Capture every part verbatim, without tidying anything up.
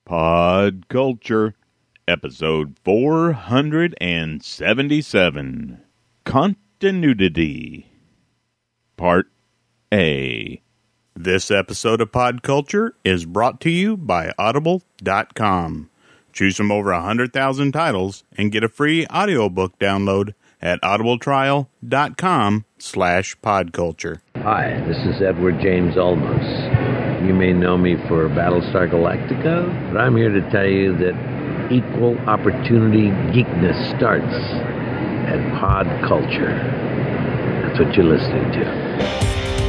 Pod Culture, episode four hundred seventy-seven, Continuity, Part A. This episode of Pod Culture is brought to you by Audible dot com. Choose from over one hundred thousand titles and get a free audiobook download at audibletrial.com slash podculture. Hi, this is Edward James Olmos. You may know me for Battlestar Galactica, but I'm here to tell you that equal opportunity geekness starts at Pod Culture. That's what you're listening to.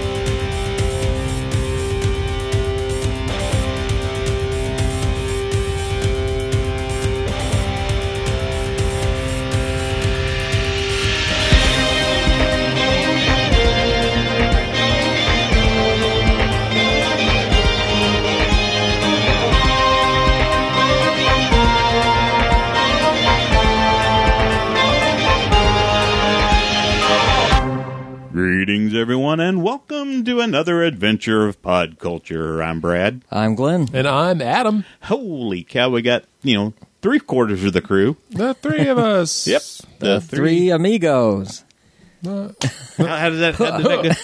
Greetings, everyone, and welcome to another adventure of Pod Culture. I'm Brad. I'm Glenn. And I'm Adam. Holy cow, we got, you know, three quarters of the crew. The three of us. Yep. The, the three. three amigos. Uh, how, how did that, how did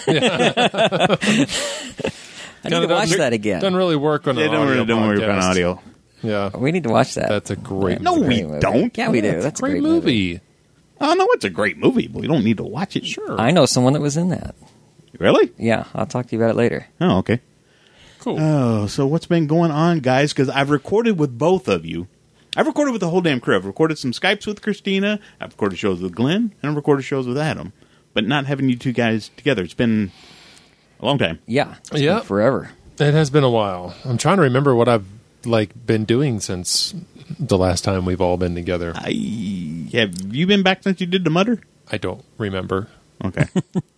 that go? I need to watch that again. Doesn't really work on yeah, an don't audio really, don't worry about audio. Yeah. We need to watch that. That's a great no, movie. we don't. Yeah, we do. That's, That's a great, great movie. movie. Oh, no, it's a great movie, but we don't need to watch it. Sure. I know someone that was in that. Really? Yeah, I'll talk to you about it later. Oh, okay. Cool. Oh, so what's been going on, guys? Because I've recorded with both of you. I've recorded with the whole damn crew. I've recorded some Skypes with Christina. I've recorded shows with Glenn. And I've recorded shows with Adam. But not having you two guys together. It's been a long time. Yeah. It's yeah. been forever. It has been a while. I'm trying to remember what I've like been doing since the last time we've all been together. I have you been back since you did the Mutter? I don't remember. Okay.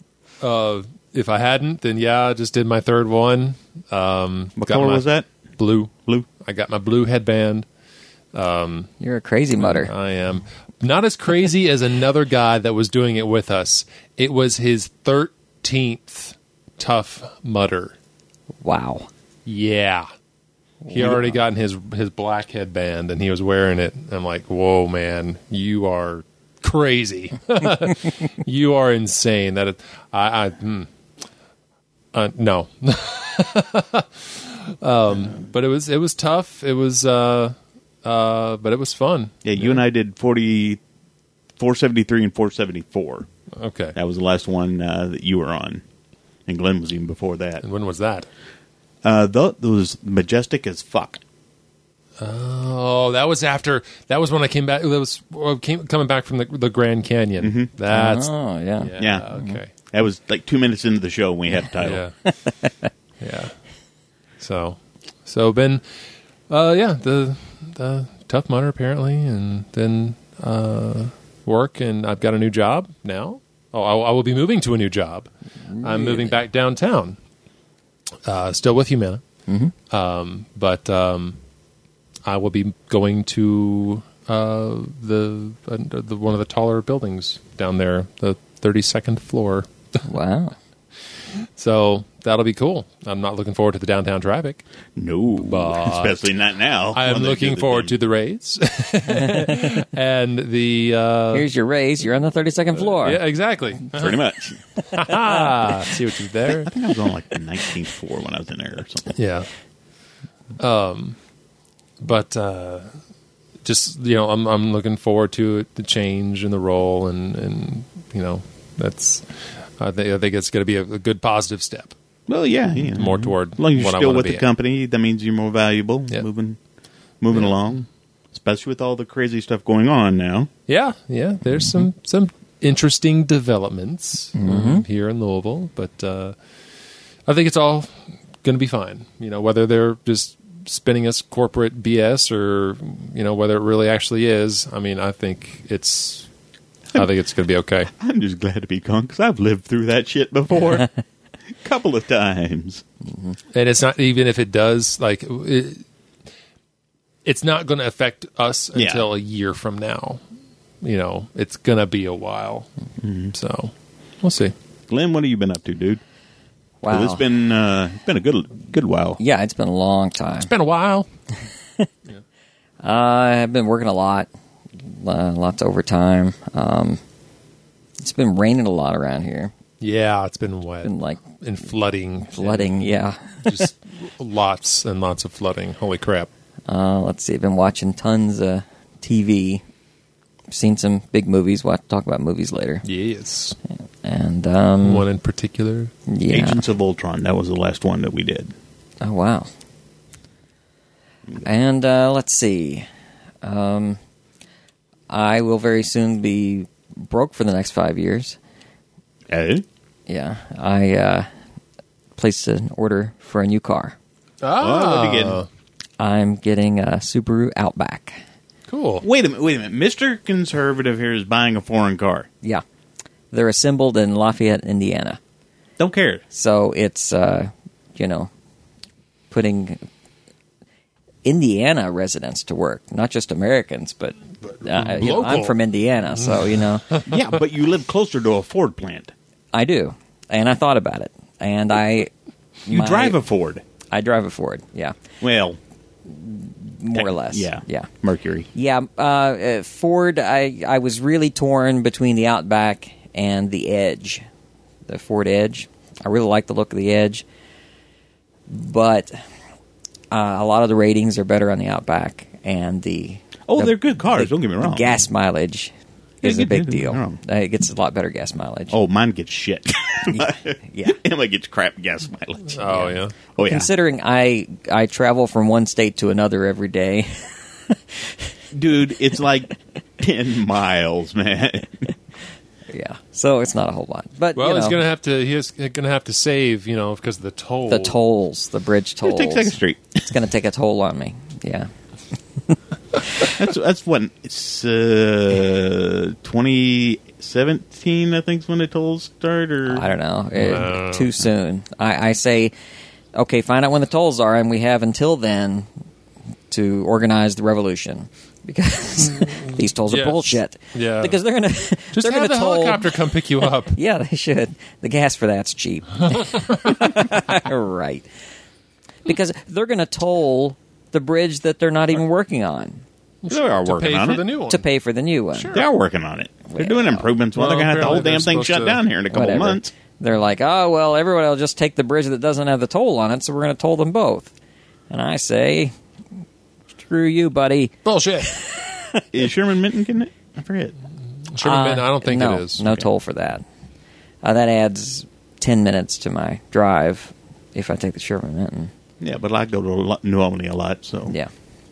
uh, if I hadn't, then yeah, I just did my third one. Um, what color was that? Blue. Blue. I got my blue headband. Um, You're a crazy mutter. I am. Not as crazy as another guy that was doing it with us. It was his thirteenth Tough Mudder. Wow. Yeah. He wow. already gotten his his black headband, and he was wearing it. I'm like, whoa, man, you are crazy. You are insane. That is, I, I hmm. uh, no. um, but it was it was tough. It was, uh, uh, but it was fun. Yeah, you yeah. and I did forty, four seventy-three and four seventy-four. Okay, that was the last one uh, that you were on, and Glenn was even before that. And when was that? Uh, that was majestic as fuck. Oh, that was after. That was when I came back. That was well, came, coming back from the, the Grand Canyon. Mm-hmm. That's oh yeah, yeah. yeah. Okay, mm-hmm. That was like two minutes into the show when we had the title. yeah, yeah. So, so been, uh, yeah, the the Tough Mudder apparently, and then uh, work, and I've got a new job now. Oh, I, I will be moving to a new job. Really? I'm moving back downtown. Uh, still with Humana, mm-hmm. um, but um, I will be going to uh, the, uh, the one of the taller buildings down there, the thirty-second floor. Wow! So that'll be cool. I'm not looking forward to the downtown traffic. No, especially not now. I am looking forward to the raise and the. Uh, Here's your raise. You're on the thirty-second floor. Uh, yeah, exactly. Uh-huh. Pretty much. See what you did there. I think I was on like the nineteenth floor when I was in there or something. Yeah. Um, but uh, just you know, I'm I'm looking forward to it, the change in the role, and, and you know, that's I think I think it's going to be a, a good positive step. Well, yeah, yeah. More toward as long as you're what still I with be the at. company, that means you're more valuable. Yep. Moving, moving yeah. along, especially with all the crazy stuff going on now. Yeah, yeah. There's mm-hmm. some some interesting developments mm-hmm. um, here in Louisville, but uh, I think it's all going to be fine. You know, whether they're just spinning us corporate B S or you know whether it really actually is. I mean, I think it's. I think it's going to be okay. I'm just glad to be gone because I've lived through that shit before, a couple of times. Mm-hmm. And it's not even if it does like. It, it's not going to affect us yeah. until a year from now. You know, it's going to be a while. Mm-hmm. So, we'll see. Glenn, what have you been up to, dude? Wow. It's been uh, it's been a good good while. Yeah, it's been a long time. It's been a while. uh, I've been working a lot, uh, lots of overtime. Um, it's been raining a lot around here. Yeah, it's been wet. Been like and flooding. flooding, yeah. Just lots and lots of flooding. Holy crap. Uh, let's see, I've been watching tons of T V. Seen some big movies. We'll have to talk about movies later. Yes. And um, one in particular. Yeah. Agents of Ultron. That was the last one that we did. Oh, wow. And uh, let's see. Um, I will very soon be broke for the next five years. Eh? Yeah. I uh, placed an order for a new car. Oh, what are you getting? I'm getting a Subaru Outback. Cool. Wait a minute, wait a minute. Mister Conservative here is buying a foreign car. Yeah. They're assembled in Lafayette, Indiana. Don't care. So it's, uh, you know, putting Indiana residents to work, not just Americans, but uh, you know, I'm from Indiana, so, you know. Yeah, but you live closer to a Ford plant. I do, and I thought about it, and I... You my, drive a Ford. I drive a Ford, yeah. Well... More or less. Yeah. Yeah. Mercury. Yeah. Uh, uh, Ford, I, I was really torn between the Outback and the Edge, the Ford Edge. I really like the look of the Edge, but uh, a lot of the ratings are better on the Outback, and the Oh, the, they're good cars. the, Don't get me wrong. The gas mileage is Yeah, a big get- deal. wrong. Uh, it gets a lot better gas mileage. Oh, mine gets shit. Yeah. Emma gets crap gas mileage. Oh, yeah. Oh, yeah. Considering I I travel from one state to another every day. Dude, it's like ten miles, man. Yeah, so it's not a whole lot. But Well, you know, he's gonna have to. He's gonna have to save, you know, because of the toll. the tolls, the bridge tolls. Take Second Street. It's going to take a toll on me. Yeah. That's that's when it's uh, twenty seventeen. I think is when the tolls start. Or I don't know. It- Wow. Too soon. I, I say, okay, find out when the tolls are, and we have until then to organize the revolution because these tolls Yes. are bullshit. Yeah. Because they're going to Just they're have going to the toll. helicopter come pick you up. Yeah, they should. The gas for that's cheap. Right. Because they're going to toll the bridge that they're not even working on they are to working pay on for it. the new one. to pay for the new one. Sure. They are working on it. They're doing Well, improvements. Well, well, they're going to have the whole apparently damn thing they're shut supposed to- down here in a couple Whatever. months. They're like, oh, well, everybody will just take the bridge that doesn't have the toll on it, so we're going to toll them both. And I say, screw you, buddy. Bullshit. Is Sherman Minton getting it? I forget. Sherman Uh, Minton, I don't think no, it is. No toll for that. Uh, that adds ten minutes to my drive if I take the Sherman Minton. Yeah, but I go to a lot, New Albany a lot, so Yeah.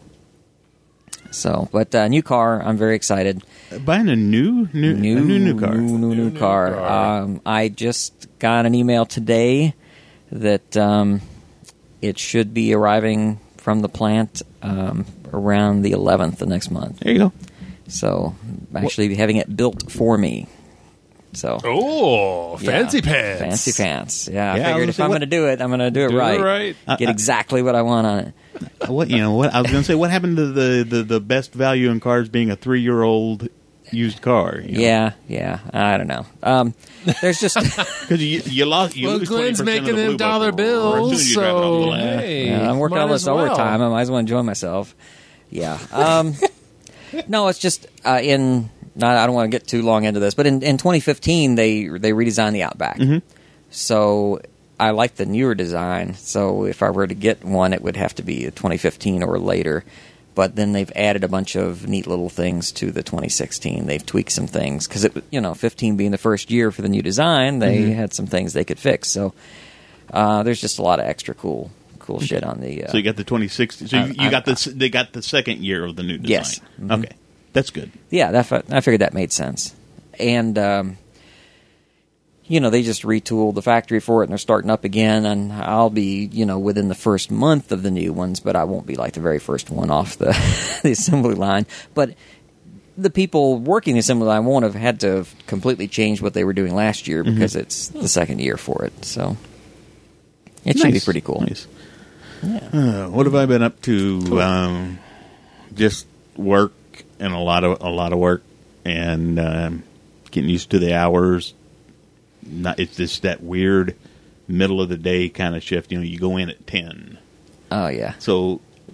So, but uh, new car, I'm very excited. buying a new new New, a new new car. New, new, new new car. car. Um, I just got an email today that um, it should be arriving from the plant um, around the eleventh of next month. There you go. So, actually having it built for me. So, Oh, yeah. fancy pants. Fancy pants. Yeah, I Yeah, I figured was if gonna I'm say, going to do it, I'm going to do it Do it right. right. Get exactly what I want on it. What you know? What I was going to say? What happened to the, the, the best value in cars being a three year old used car? You know? Yeah, yeah. I don't know. Um, there's just because you you lost. You Well, lose Glenn's twenty percent making of the them blue dollar book, or as soon bills, as you drive it off the so land. hey, yeah, I'm working might all this as well. overtime. I might as well enjoy myself. Yeah. Um, no, it's just uh, in. Not, I don't want to get too long into this, but in, in twenty fifteen they they redesigned the Outback. Mm-hmm. So I like the newer design. So if I were to get one, it would have to be a twenty fifteen or later. But then they've added a bunch of neat little things to the twenty sixteen. They've tweaked some things because it, you know, fifteen being the first year for the new design, they Mm-hmm. had some things they could fix. So uh, there's just a lot of extra cool cool shit on the. Uh, So you got the twenty sixteen. So you, I- you I- got the they got the second year of the new design. Yes. Mhm. Okay, that's good. Yeah, that fi- I figured that made sense. And, um, you know, they just retooled the factory for it, and they're starting up again, and I'll be, you know, within the first month of the new ones, but I won't be like the very first one off the, the assembly line. But the people working the assembly line won't have had to have completely changed what they were doing last year because it's the second year for it. So it should be Nice. pretty cool. Nice. Uh, what have I been up to? Um, just work and a lot of a lot of work and um, getting used to the hours. Not, it's just that weird middle of the day kind of shift. You know, you go in at ten, Oh, yeah. so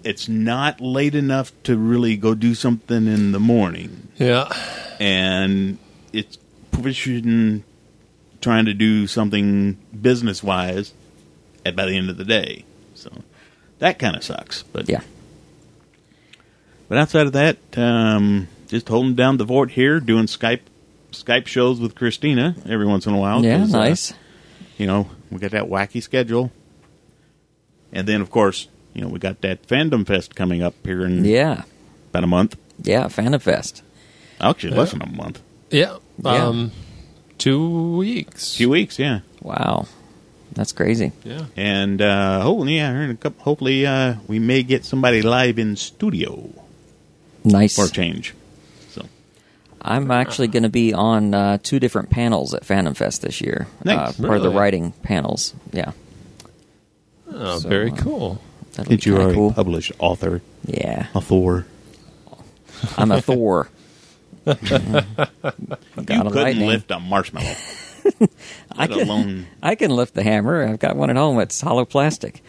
it's not late enough to really go do something in the morning. Yeah. And it's pushing, trying to do something business-wise at by the end of the day. So that kind of sucks. But Yeah. But outside of that, um, just holding down the fort here, doing Skype Skype shows with Christina every once in a while. Yeah, 'cause, nice. Uh, you know, we got that wacky schedule. And then, of course, you know, we got that Fandom Fest coming up here in Yeah. about a month. Yeah, Fandom Fest. Actually, less than a month. Yeah. Yeah. Um, two weeks. A few weeks, yeah. Wow. That's crazy. Yeah. And uh, hopefully, yeah, in a couple, hopefully uh, we may get somebody live in studio Nice. for a change. So I'm actually going to be on uh, two different panels at Fandom Fest this year. Nice. Uh, part of the Really? writing panels. Yeah. Oh, So, very uh, cool. That'll be since you kind are of a cool. published author, Yeah. a Thor, I'm a Thor. Mhm. you Got a couldn't lightning. lift a marshmallow. I Let can, alone I can lift the hammer. I've got one at home. It's hollow plastic.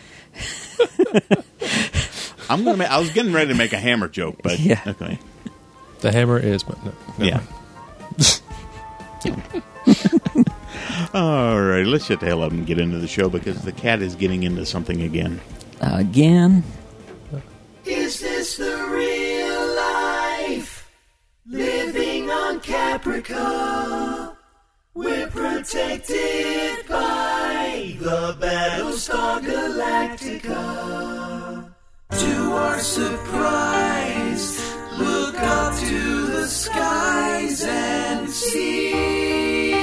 I'm gonna. Make, I was getting ready to make a hammer joke, but Yeah. okay, The hammer is. But no, never yeah. mind. All right, let's shut the hell up and get into the show because the cat is getting into something again. Again. Is this the real life? Living on Caprica. We're protected by the Battlestar Galactica. To our surprise, look up to the skies and see.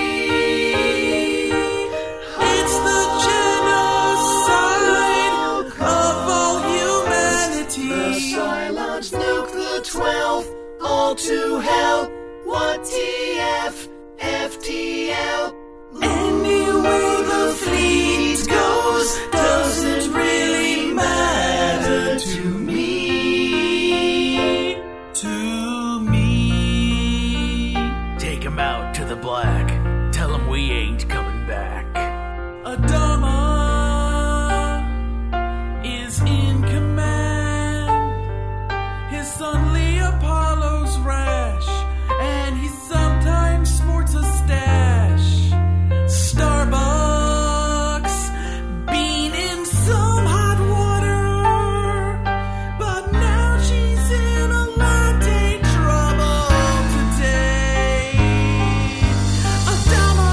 It's the genocide of all humanity. The Cylons nuke the twelfth, all to hell. What T F, F T L. Anyway the fleet goes doesn't really matter to me. To me. Take 'em out to the black. Tell 'em we ain't coming back. Adama is in command. His son Lee Apollo's rash, and he sometimes sports a stash. Starbucks, been in some hot water, but now she's in a latte trouble today. Adama,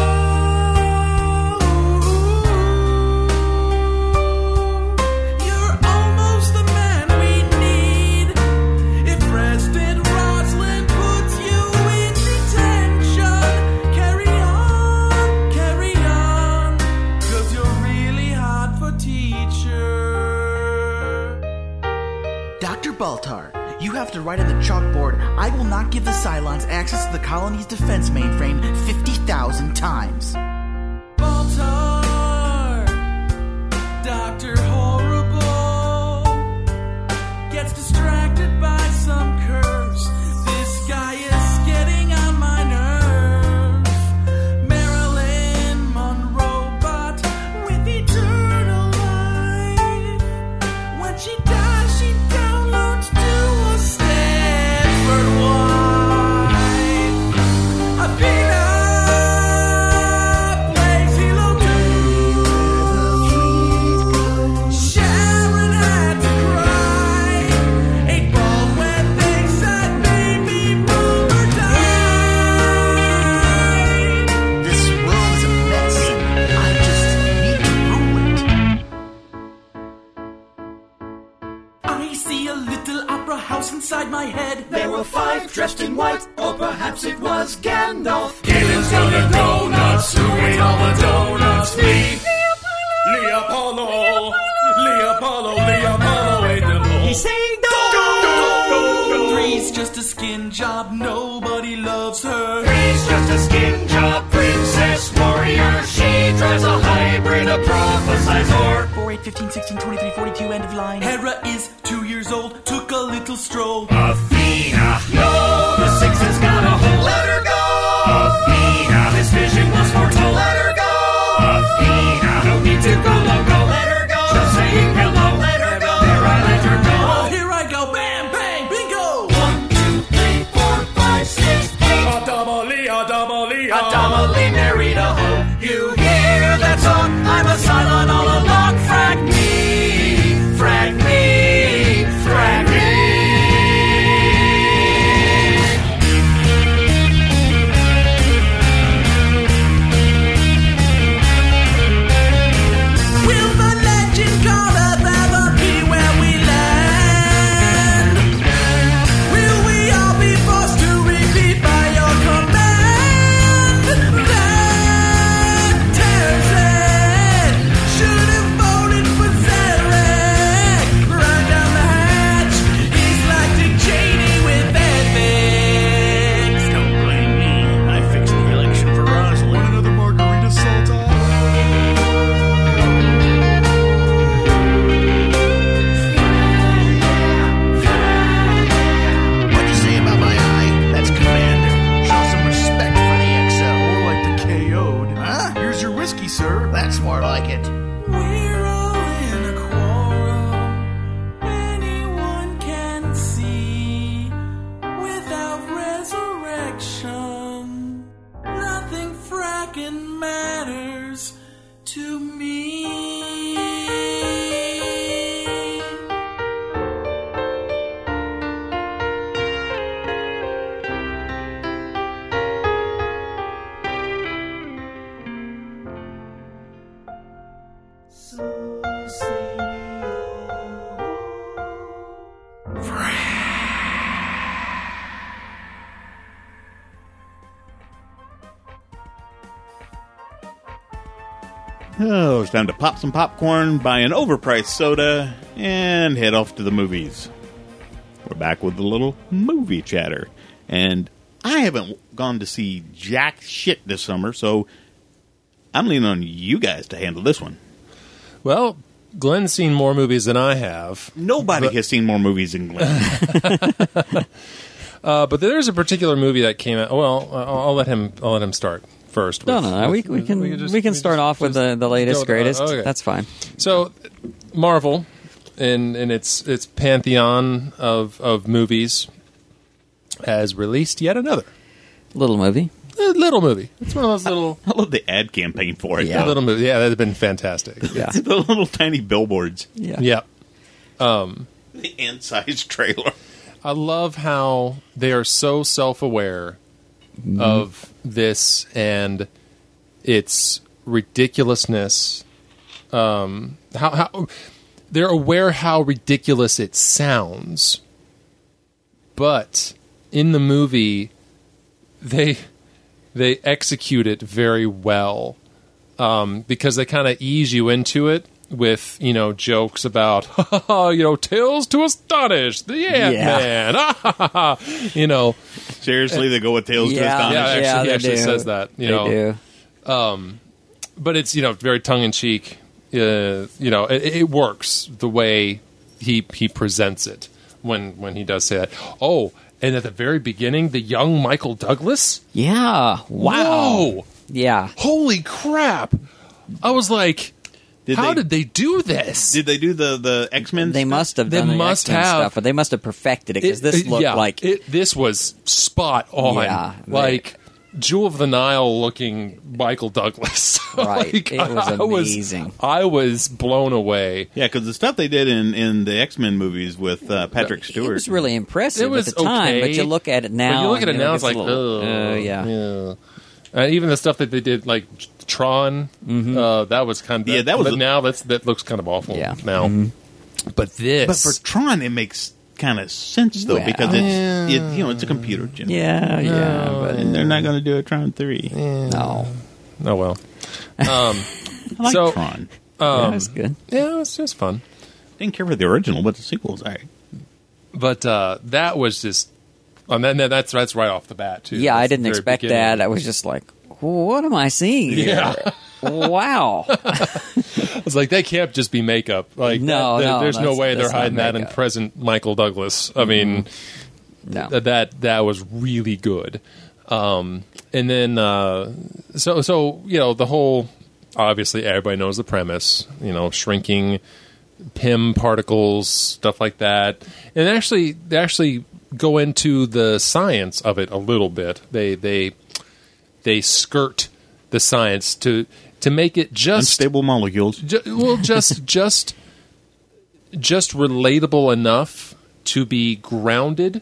you're almost the man we need. If President Roslin puts you in detention, carry on, carry on, 'cause you're really hot for teacher. Doctor Baltar, you have to write on the chalkboard, I will not give the Cylons access to the colony's defense mainframe fifty thousand times. Baltar, Doctor Horrible, gets distracted by some curves. This guy is getting on my nerves. Marilyn Monroe, but with eternal life. When she dies, she downloads to a Stanford wife. Athena plays Halo two. Sharon had to cry. Eight ball when they said baby boomer died. This world is a mess. I just need to rule it. I see a little opera house inside my head. There were five dressed in white, or perhaps it was Gandalf. Galen's gonna go nuts, who ate all the donuts? Lee, Lee Apollo, Lee Apollo, Lee Apollo ate them all. He's saying go, go, go, go, go. Three's just a skin job, nobody loves her. Three's just a skin job, princess warrior. She drives a hybrid, a prophesizor. four, eight, fifteen, sixteen, twenty-three, forty-two, end of line. Hera is two years old, took a little stroll. Athena, No, the six has got a hole. Let her go. Athena, This vision was foretold. Let her go. Athena, No need to go loco. Let her go. Just saying hello. Let her go. There I let her go. Oh, it's time to pop some popcorn, buy an overpriced soda, and head off to the movies. We're back with a little movie chatter. And I haven't gone to see jack shit this summer, so I'm leaning on you guys to handle this one. Well, Glenn's seen more movies than I have. Nobody but, has seen more movies than Glenn. uh, but there's a particular movie that came out. Well, I'll, I'll let him. I'll let him start first. No, with, no, no. with, We, we can we can can, just, we can we start just, off with the, the latest, go, greatest. Uh, okay. That's fine. So, Marvel, in in its its pantheon of of movies, has released yet another Little movie. a little movie. It's one of those little I love the ad campaign for it. Yeah. though. little movie. Yeah, that's been fantastic. Yeah. the little tiny billboards. Yeah. Yeah. The ant-sized trailer. I love how they are so self-aware Mm-hmm. of this and its ridiculousness. Um, how, how they're aware how ridiculous it sounds, but in the movie, they they execute it very well um, because they kind of ease you into it with, you know, jokes about, you know, tales to astonish the Ant-Man. You know, Seriously, they go with Tales Yeah. to Astonish. yeah, actually, Yeah, he they actually do. says that. You They know, do. but it's, you know, very tongue in cheek. Uh, you know, it, it works the way he he presents it when when he does say that. Oh, and at the very beginning, the young Michael Douglas. Yeah. Wow. Whoa! Yeah. Holy crap! I was like, Did how they- did they do this? Did they do the, the X-Men They stuff? must have They done the must X-Men have. stuff, but they must have perfected it because It- this it- looked yeah, like it, this was spot on. Yeah, they- like Jewel of the Nile looking Michael Douglas. Right. Like, It was I amazing. I was blown away. Yeah, because the stuff they did in, in the X-Men movies with uh, Patrick it Stewart. was really impressive It was at the time. okay, But you look at it now, When you look at it and now, it's a like, little, oh, uh, yeah. Uh, even the stuff that they did, like Tron, uh, that was kind of Yeah, that was But a- now that's that looks kind of awful. Yeah. Now, but this, But for Tron, it makes kind of sense, though, Well, because it's, it, you know, it's a computer generated. Yeah, yeah, but And they're not going to do a Tron three. no. oh well. Um, I like So- Tron. that was good. yeah, it's just fun. Didn't care for the original, but the sequel was all right. But uh, that was just, and then that's that's right off the bat too. Yeah, I That's the didn't very expect beginning. that. I was just like, what am I seeing here? Yeah. Wow. I was like, they can't just be makeup. Like, No, that- that- no, there's no that's- way they're that's not hiding that in makeup. present Michael Douglas. I mean, No. th- that that was really good. Um, and then, uh, so so you know, the whole, obviously everybody knows the premise. You know, shrinking P I M particles, stuff like that. And actually, they actually go into the science of it a little bit. They they they skirt the science to to make it just Unstable molecules. Ju- well, just just just relatable enough to be grounded,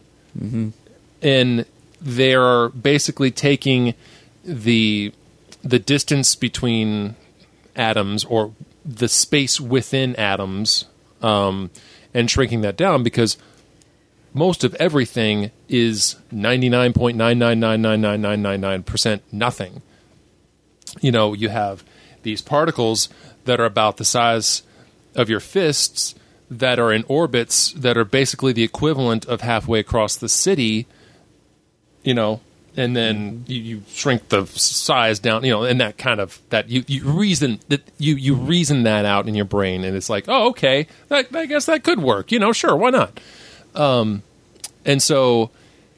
and they're basically taking the the distance between atoms or the space within atoms um, and shrinking that down because most of everything is ninety-nine point nine nine nine nine nine nine nine nine percent nothing. You know, you have these particles that are about the size of your fists that are in orbits that are basically the equivalent of halfway across the city, you know, and then you, you shrink the size down, you know, and that kind of that you, you reason that you, you reason that out in your brain, and it's like, oh, okay, that, I guess that could work, you know, sure, why not? Um, and so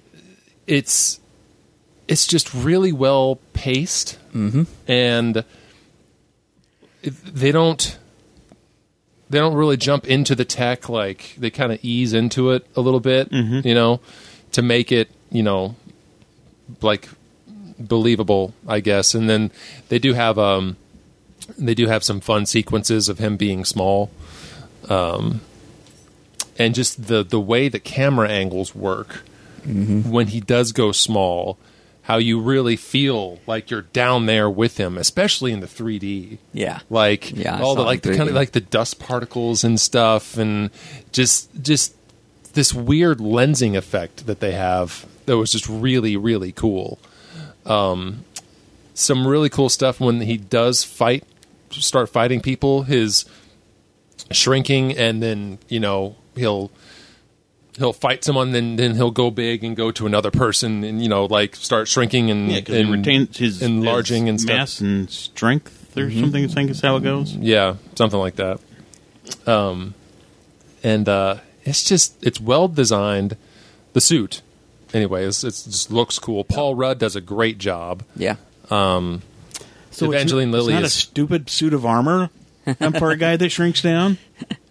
it's it's just really well paced, mm-hmm. and it, they don't they don't really jump into the tech. Like they kind of ease into it a little bit, Mm-hmm. you know, to make it, you know, like believable, I guess. And then they do have um they do have some fun sequences of him being small, um, and just the the way the camera angles work mm-hmm. when he does go small. How you really feel like you're down there with him, especially in the three D. Yeah. Like Yeah, I all the saw it like in the kind of three D. like the dust particles and stuff, and just just this weird lensing effect that they have that was just really really cool. Um, some really cool stuff when he does fight start fighting people, his shrinking, and then you know he'll he'll fight someone, then then he'll go big and go to another person, and you know like start shrinking and Yeah, because and he retains his enlarging his and stuff. mass and strength or Mm-hmm. something. I think is how it goes. Yeah, something like that. Um, and uh, it's just it's well designed. The suit, anyway, it's, it's just looks cool. Paul Rudd does a great job. Yeah. Um, So Evangeline it's, Lilly it's not is a stupid suit of armor for a guy that shrinks down.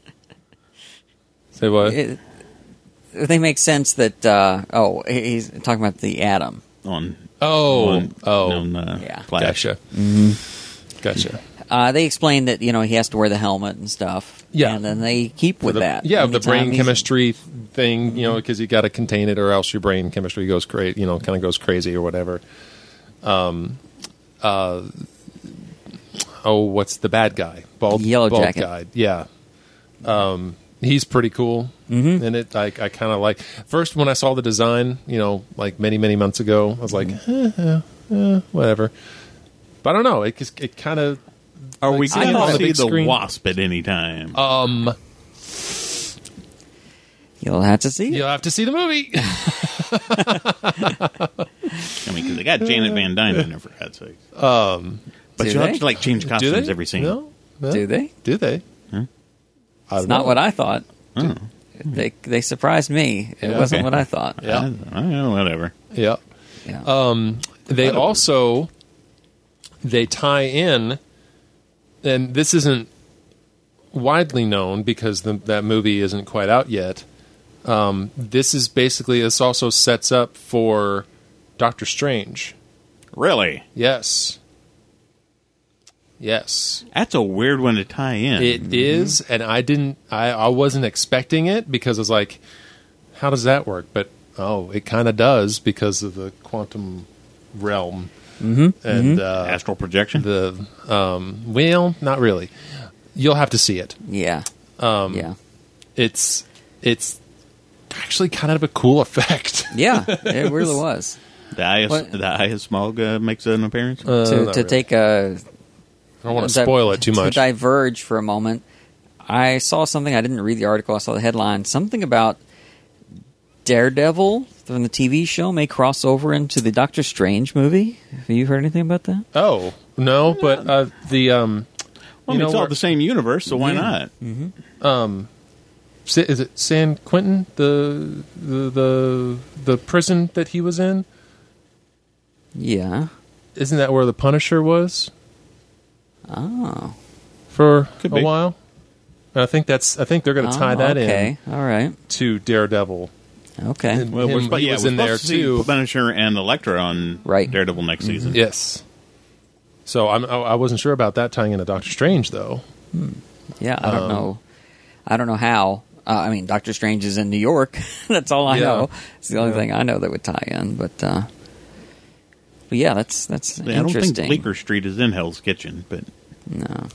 say what? It, they make sense that, uh, oh, he's talking about the Atom. On oh, on, oh, on, uh, Yeah. Flash. gotcha, mm-hmm. gotcha. Uh, they explain that, you know, he has to wear the helmet and stuff. Yeah. And then they keep with the, that. Yeah, the Anytime brain he's- chemistry thing, you know, because you got to contain it, or else your brain chemistry goes crazy, you know, kind of goes crazy or whatever. Um, uh, oh, what's the bad guy? Bald, Yellow bald Jacket. guy. Yeah, um, he's pretty cool, mm-hmm. and it I, I kind of like. First, when I saw the design, you know, like many many months ago, I was like, Mm-hmm. eh, eh, eh, whatever. But I don't know. It just, it kind of. Are we Like, going I thought to the see big the screen- Wasp at any time? Um, You'll have to see it. you'll have to see the movie. I mean, because they got Janet Van Dyne in there, for God's sake. Um, But Do you have they? to like change do costumes they? every scene. No, no. Do they? Do they? Huh? I It's don't not know. what I thought. Oh. They they surprised me. It Yeah, wasn't okay. what I thought. Yeah. I, I don't know, whatever. Yeah. Yeah. Um, they also they tie in, and this isn't widely known because the, that movie isn't quite out yet. Um, this is basically this also sets up for Doctor Strange. Really? Yes. Yes. That's a weird one to tie in. It is, and I didn't. I, I wasn't expecting it because I was like, "How does that work?" But oh, it kind of does because of the quantum realm mm-hmm. and uh, Astral projection? the. Um, well, not really. You'll have to see it. yeah. Um, yeah. It's it's actually kind of a cool effect. Yeah. It really was. the eye of, What? the eye of Smaug uh, makes an appearance? Uh, to not to really. take a I don't want to di- spoil it too to much. diverge for a moment. I saw something. I didn't read the article. I saw the headline. Something about Daredevil from the T V show may cross over into the Doctor Strange movie. Have you heard anything about that? Oh no, but uh, the um, well, I you mean, know it's all where- the same universe, so why Yeah. not? um, Sa- is it San Quentin, the the the the prison that he was in? Yeah. Isn't that where the Punisher was Oh. for Could a be. while? And I think that's. I think they're going to tie Oh, that okay. All right. in to Daredevil. Okay. And Well, we're him- spo- he yeah, was we're in there supposed to see too. Punisher and Elektra on Right. Daredevil next season. Yes. So I'm. I I wasn't sure about that tying into Doctor Strange though. Yeah. I don't Um, know. I don't know how. Uh, I mean, Doctor Strange is in New York. That's all I Yeah. know. It's the only Yeah. thing I know that would tie in. But, uh, but yeah, that's that's I don't interesting. think Bleecker Street is in Hell's Kitchen, but No.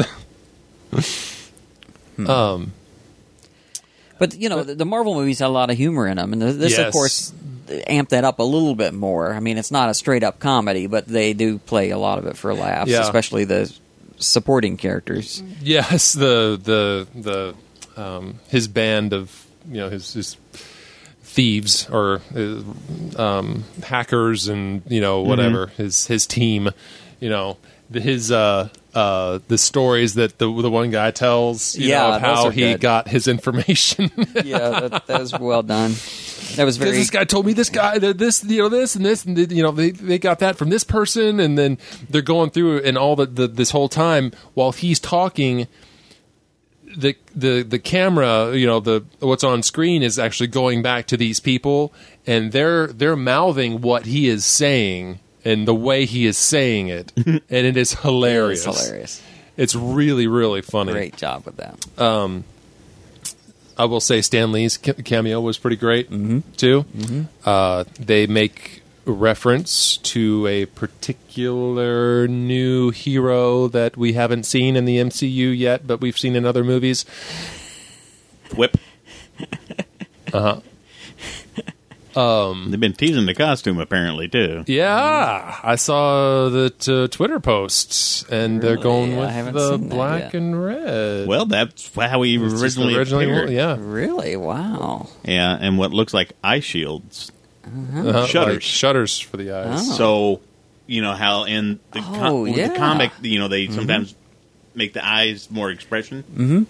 Um. But you know, the, the Marvel movies had a lot of humor in them, and this, Yes. of course, amped that up a little bit more. I mean, it's not a straight up comedy, but they do play a lot of it for laughs, Yeah. especially the supporting characters. Yes. The the the um, his band of you know his his thieves or uh, um, hackers and you know whatever his his team. You know the, his uh, uh, the stories that the the one guy tells. You Yeah, know, of those how are he good. got his information. Yeah, that, that was well done. That was Because very. this guy told me this guy that this you know this and this and you know they they got that from this person and then they're going through and all the, the this whole time while he's talking the the the camera you know the what's on screen is actually going back to these people and they're they're mouthing what he is saying and the way he is saying it and it is hilarious. It's hilarious. It's really really funny. Great job with that. Um, I will say Stan Lee's ca- cameo was pretty great too. Uh, they make reference to a particular new hero that we haven't seen in the M C U yet, but we've seen in other movies. Whip. Um, They've been teasing the costume, apparently, too. Yeah, I saw the uh, Twitter posts, and Really? they're going I with haven't the seen that black yet. and red. Well, that's how he It's just originally, originally appeared. yeah. Really? Wow. Yeah, and what looks like eye shields. Uh-huh, Shutters. like shutters for the eyes. Oh. So, you know how in the, com- Oh, with yeah. the comic, you know, they sometimes make the eyes more expression.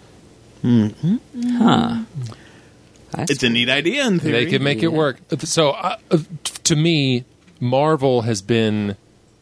Huh. That's It's a neat idea in theory. They could make it Yeah. work. So, uh, uh, to me, Marvel has been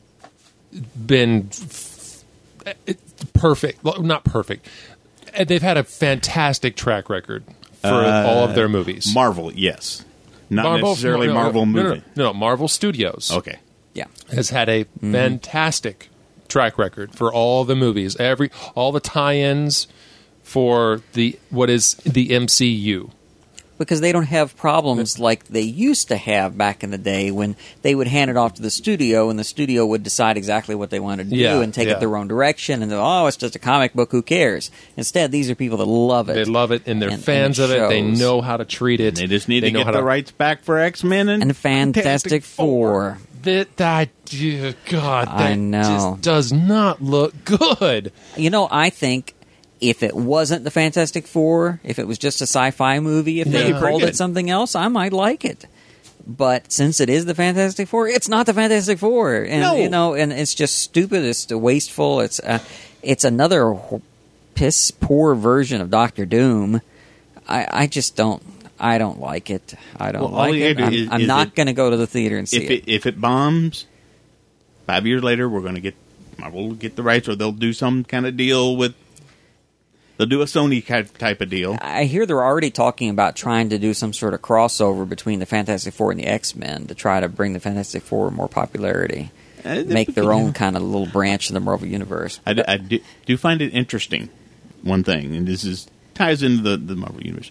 been f- f- perfect. Well, not perfect. Uh, They've had a fantastic track record for Uh, all of their movies. Marvel, yes. Not necessarily no, no, Marvel no, movie. No, no, no, Marvel Studios Okay. Yeah. has had a fantastic track record for all the movies, every all the tie-ins for the what is the M C U. Because they don't have problems like they used to have back in the day when they would hand it off to the studio and the studio would decide exactly what they wanted to Yeah, do and take yeah. it their own direction and they're, oh, it's just a comic book, who cares? Instead, these are people that love it. They love it, and they're And- fans and it of it. They shows. know how to treat it. They just need They to know get how the to- rights back for X-Men and, And Fantastic Four. That, that yeah, God, that I know. just does not look good. You know, I think if it wasn't the Fantastic Four, if it was just a sci-fi movie, if they Yeah. Pretty called good. it something else, I might like it. But since it is the Fantastic Four, it's not the Fantastic Four, and No. you know, and it's just stupid. It's wasteful. It's uh, it's another piss poor version of Doctor Doom. I, I just don't. I don't like it. I don't Well, all like you it. gotta do I'm, is- I'm is not it- going to go to the theater and see if it if it bombs, five years later we're going to get Marvel will get the rights, or they'll do some kind of deal with. They'll do a Sony ki- type of deal. I hear they're already talking about trying to do some sort of crossover between the Fantastic Four and the X-Men to try to bring the Fantastic Four more popularity, Uh, make their yeah. own kind of little branch of the Marvel Universe. I, d- I do, do find it interesting. One thing, and this is ties into the, the Marvel Universe,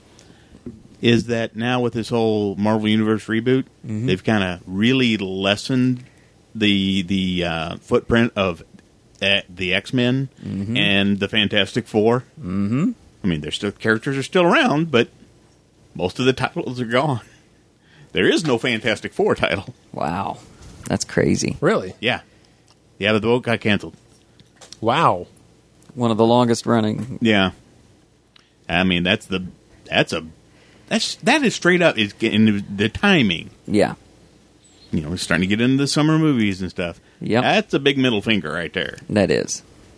is that now with this whole Marvel Universe reboot, they've kind of really lessened the the uh, footprint of uh, the X-Men and the Fantastic Four. Mm-hmm. I mean, they're still characters are still around, but most of the titles are gone. There is no Fantastic Four title. Wow, that's crazy. Really? Yeah, yeah, but the book got canceled. Wow. One of the longest running. Yeah, I mean that's the that's a that's that is straight up is in the timing. Yeah, You know, we're starting to get into the summer movies and stuff. Yep. That's a big middle finger right there. that is.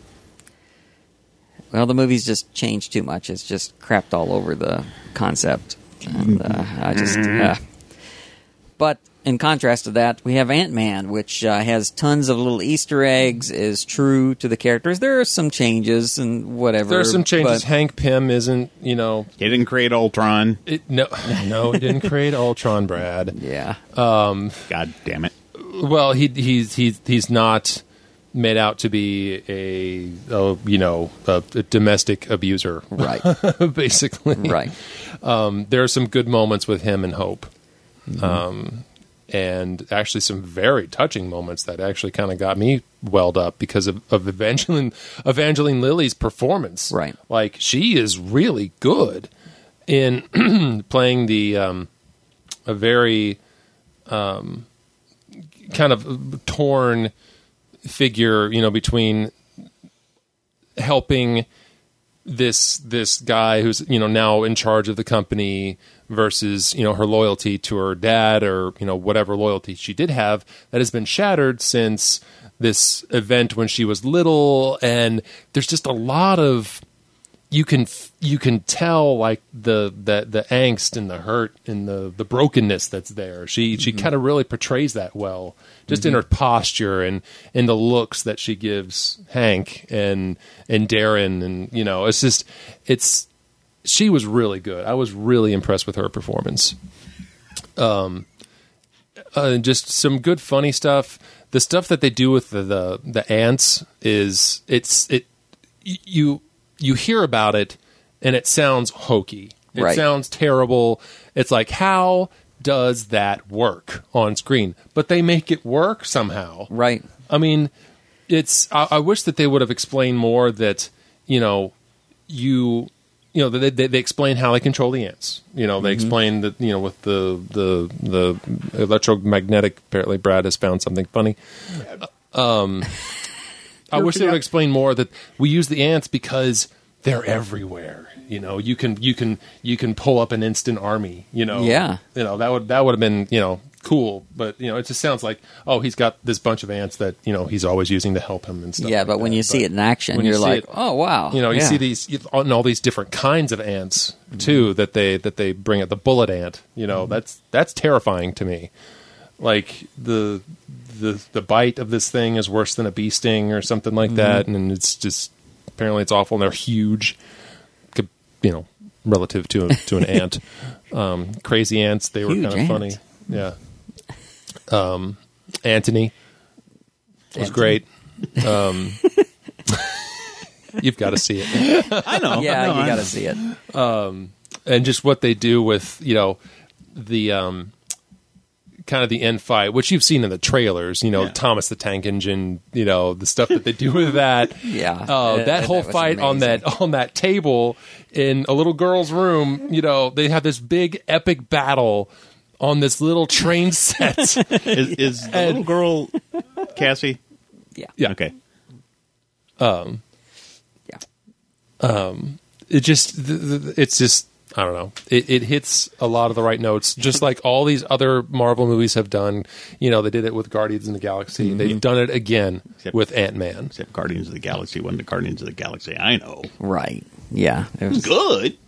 Well, the movies just changed too much. It's just crapped all over the concept. And uh, I just. Uh. But in contrast to that, we have Ant-Man, which uh, has tons of little Easter eggs, is true to the characters. There are some changes and whatever. There are some changes. but- Hank Pym isn't, you know, He didn't create Ultron. it, no, no, he didn't create Ultron, Brad. yeah. God damn it. Well, he he's he's he's not made out to be a, a you know a, a domestic abuser, Right. basically. Right. Um, there are some good moments with him and Hope, Mm-hmm. um, and actually some very touching moments that actually kind of got me welled up because of, of Evangeline Evangeline Lilly's performance. Right. Like she is really good in playing the um, a very um, kind of torn figure, you know, between helping this this guy who's, you know, now in charge of the company versus, you know, her loyalty to her dad, or, you know, whatever loyalty she did have that has been shattered since this event when she was little. And there's just a lot of you can you can tell like the the the angst and the hurt and the the brokenness that's there. She she kind of really portrays that well, just in her posture and in the looks that she gives Hank and and Darren, and you know, it's just it's she was really good. I was really impressed with her performance. Um, uh, just some good funny stuff. The stuff that they do with the the, the ants is it's it you. You hear about it, and it sounds hokey. It Right. sounds terrible. It's like, how does that work on screen? But they make it work somehow. Right. I mean, it's. I, I wish that they would have explained more that, you know, you you know, they, they they explain how they control the ants. You know, they Mm-hmm. explain that, you know, with the the the electromagnetic. Apparently, Brad has found something funny. Um, I wish they would explain more that we use the ants because they're everywhere. You know, you can you can you can pull up an instant army. You know, Yeah. You know that would that would have been you know cool, but you know it just sounds like, oh, he's got this bunch of ants that you know he's always using to help him and stuff. Yeah, like but when that. you see But it in action, when you you're see like, it- oh wow. you know, you yeah. see these you- and all these different kinds of ants too that they that they bring at the bullet ant. You know, that's that's terrifying to me. Like the the the bite of this thing is worse than a bee sting or something like that, and it's just apparently it's awful. And they're huge, co- you know, relative to a, to an ant. Um, crazy ants, they were Huge kind of funny. ants. Yeah. Um, Anthony was Anthony. great. Um, you've got to see it. I know. Yeah, No, you I got know. to see it. And just what they do with, you know, the um, kind of the end fight, which you've seen in the trailers, you know, Yeah. Thomas the Tank Engine, you know, the stuff that they do with that. Yeah. Uh, Uh, that whole was fight on amazing. that on that table in a little girl's room, you know, they have this big epic battle on this little train set. Is, is the little girl Cassie? Yeah. Yeah. Okay. Yeah. It just, th- th- it's just, I don't know. It, it hits a lot of the right notes, just like all these other Marvel movies have done. You know, they did it with Guardians of the Galaxy. They've done it again Except- with Ant-Man. Except Guardians of the Galaxy wasn't the Guardians of the Galaxy I know. Right. Yeah. It was, Good.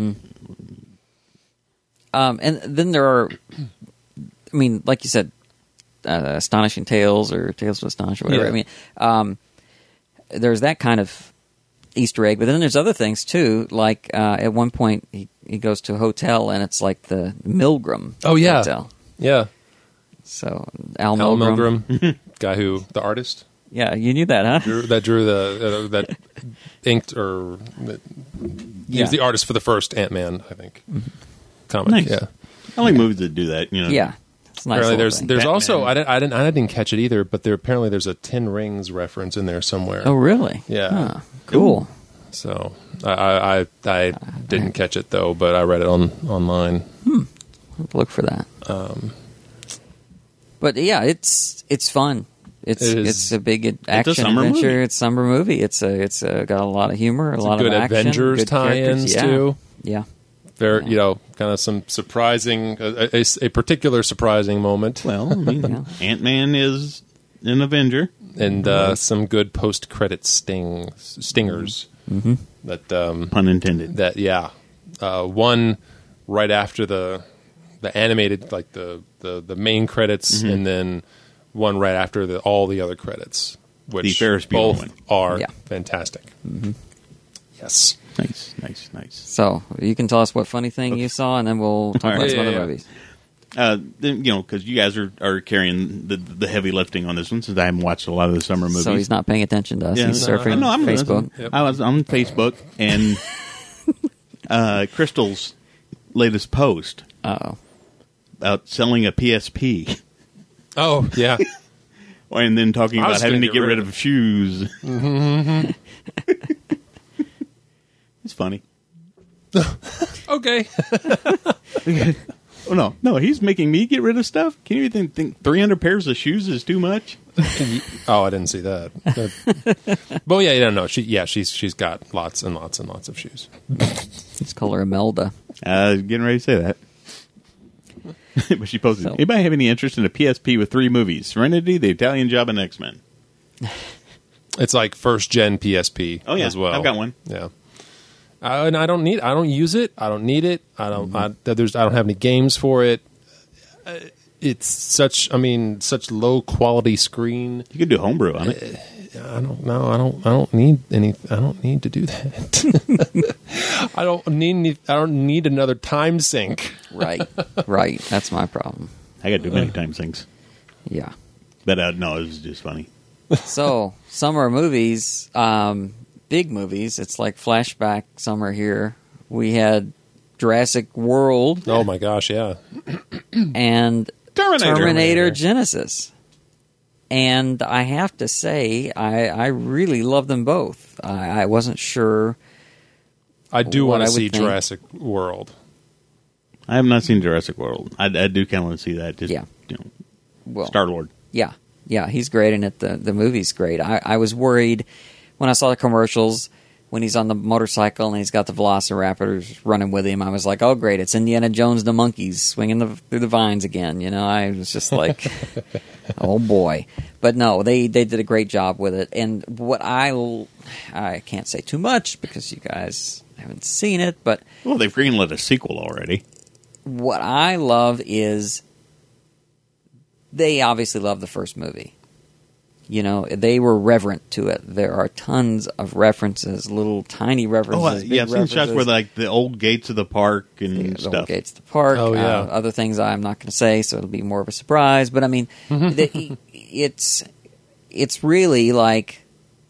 um, and then there are, I mean, like you said, uh, Astonishing Tales or Tales of Astonish or whatever. Yeah. I mean, um, there's that kind of Easter egg, but then there's other things too. Like uh, at one point, he, he goes to a hotel and it's like the Milgram. Oh, yeah. Hotel. Yeah. So Al, Al Milgram. Milgram, guy who, the artist, Yeah, you knew that, huh? drew, that drew the, uh, that inked, or that, he Yeah. was the artist for the first Ant-Man, I think, comic. Nice. Yeah. I like movies that do that. You know. Yeah. It's a nice. Apparently little there's thing. there's Batman. also I didn't, I didn't I didn't catch it either, but there apparently there's a Ten Rings reference in there somewhere. Oh, really? Yeah. Huh. Cool. So I I, I, I didn't catch it though, but I read it on online. Look for that. Um, but yeah, it's it's fun. It's It is- it's a big action summer adventure. movie. It's a summer movie. It's a it's a, got a lot of humor, a Some lot good of action, Avengers good tie-ins characters. Yeah. too. Yeah. There, you know, kind of some surprising, a, a, a particular surprising moment, Well, I mean, Ant Man is an Avenger. and uh, some good post-credit sting stingers. Mm-hmm. That um, Pun intended. that yeah, uh, one right after the the animated, like the the, the main credits, and then one right after the all the other credits, which The Ferris Bueller both one. are Yeah. fantastic. Yes. Nice, nice, nice. So you can tell us what funny thing you saw, and then we'll talk All about right. some Yeah, other yeah, movies. Uh, then, you know, because you guys are, are carrying the the heavy lifting on this one, since I haven't watched a lot of the summer movies. So he's not paying attention to us. Yeah, he's no, surfing no, I'm Facebook. Yep. I was on Facebook, and uh, Crystal's latest post Oh, about selling a P S P, Oh yeah. and then talking I about was having to gonna get get rid rid of shoes. It's funny. Okay. Oh no, no, he's making me get rid of stuff. Can you even think three hundred pairs of shoes is too much? Oh, I didn't see that. That- but yeah, you don't know. She, yeah, she's she's got lots and lots and lots of shoes. let's call her Imelda. I was getting ready to say that. But she posted, So- anybody have any interest in a P S P with three movies? Serenity, The Italian Job, and X-Men. It's like first gen P S P. Oh, yeah. as well. I've got one. Yeah. I, and I don't need. I don't use it. I don't need it. I don't. I, there's. I don't have any games for it. Uh, It's such. I mean, such low quality screen. You could do homebrew on it. I don't know. I don't. I don't need any. I don't need to do that. I don't need. Any, I don't need another time sink. Right, right. That's my problem. I got to do many times things. Yeah. But uh, no, it was just funny. So summer movies, um, big movies. It's like flashback summer here. We had Jurassic World Oh my gosh! Yeah. and Terminator. Terminator Genesis. And I have to say, I, I really love them both. I, I wasn't sure I do what want I to would see think. Jurassic World. I have not seen Jurassic World. I, I do kind of want to see that. Just, Yeah. you know, Well, Star-Lord. Yeah, yeah, he's great in it. The the movie's great. I, I was worried when I saw the commercials when he's on the motorcycle and he's got the velociraptors running with him. I was like, oh, great, it's Indiana Jones the monkeys swinging the, through the vines again. You know, I was just like, oh boy. But no, they, they did a great job with it. And what I I can't say too much because you guys haven't seen it, but Well, they've greenlit a sequel already. what I love is they obviously love the first movie. You know, they were reverent to it. There are tons of references, little tiny references. Oh, uh, big yeah, I've seen shots references. where like the old gates of the park and Yeah, the stuff. old gates to the park. Oh, yeah. uh, other things I'm not going to say, so it'll be more of a surprise. But I mean, the, it's it's really like,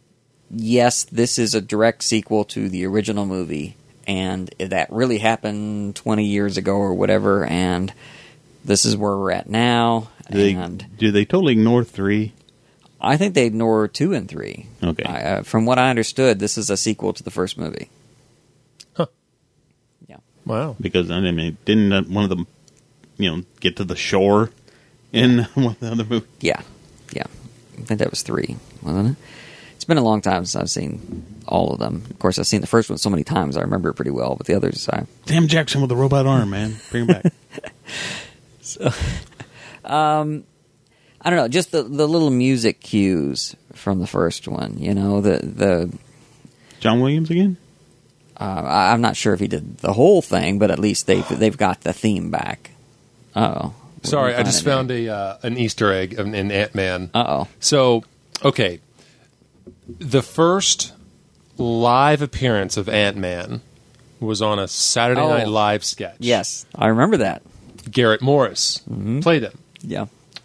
yes, this is a direct sequel to the original movie, and that really happened twenty years ago or whatever. And this is where we're at now. Do they, and do they totally ignore three? I think they ignore two and three. Okay. I, uh, from what I understood, this is a sequel to the first movie. Huh. Yeah. Wow. Because I mean, didn't uh, one of them, you know, get to the shore in one of the other movies? Yeah. Yeah. I think that was three, wasn't it? It's been a long time since I've seen all of them. Of course, I've seen the first one so many times, I remember it pretty well, but the others, I... Sam Jackson with the robot arm, man, bring him back. So, um, I don't know, just the, the little music cues from the first one, you know, the... the John Williams again? uh, I- I'm not sure if he did the whole thing, but at least they've, they've got the theme back. Uh-oh. Sorry, I just found a uh, an Easter egg in, in Ant-Man. Uh-oh. So, okay. The first live appearance of Ant-Man was on a Saturday Oh. Night Live sketch. Yes, I remember that. Garrett Morris played him. Yeah.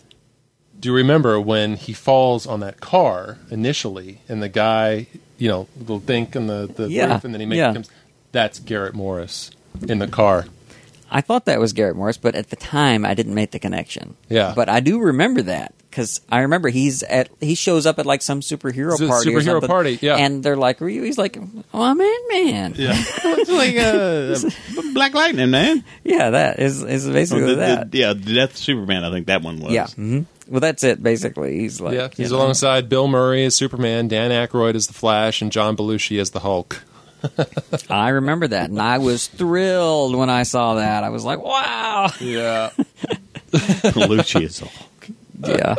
Do you remember when he falls on that car initially, and the guy, you know, little dink in the, the Yeah, roof, and then he makes yeah. comes, that's Garrett Morris in the car. I thought that was Garrett Morris, but at the time I didn't make the connection. Yeah. But I do remember that because I remember he's at he shows up at like some superhero It's a party. or superhero something, party, yeah. And they're like, "Are you?" He's like, "Oh, I'm Ant-Man." Yeah. It's like uh, Black Lightning, man. Yeah, that is is basically Oh, the- that. the- yeah, the Death of Superman, I think that one was. Yeah. hmm Well, that's it. Basically, he's like, Yeah, he's you know. alongside Bill Murray as Superman, Dan Aykroyd as the Flash, and John Belushi as the Hulk. I remember that, and I was thrilled when I saw that. I was like, "Wow!" Yeah. Lucci is all. Yeah.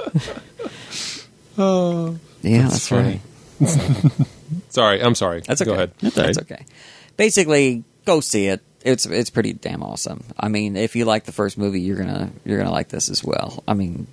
Oh, Yeah, that's, that's funny. right. Sorry, I'm sorry. That's okay. Go ahead. That's all That's right. okay. Basically, go see it. It's it's pretty damn awesome. I mean, if you like the first movie, you're gonna you're gonna like this as well. I mean,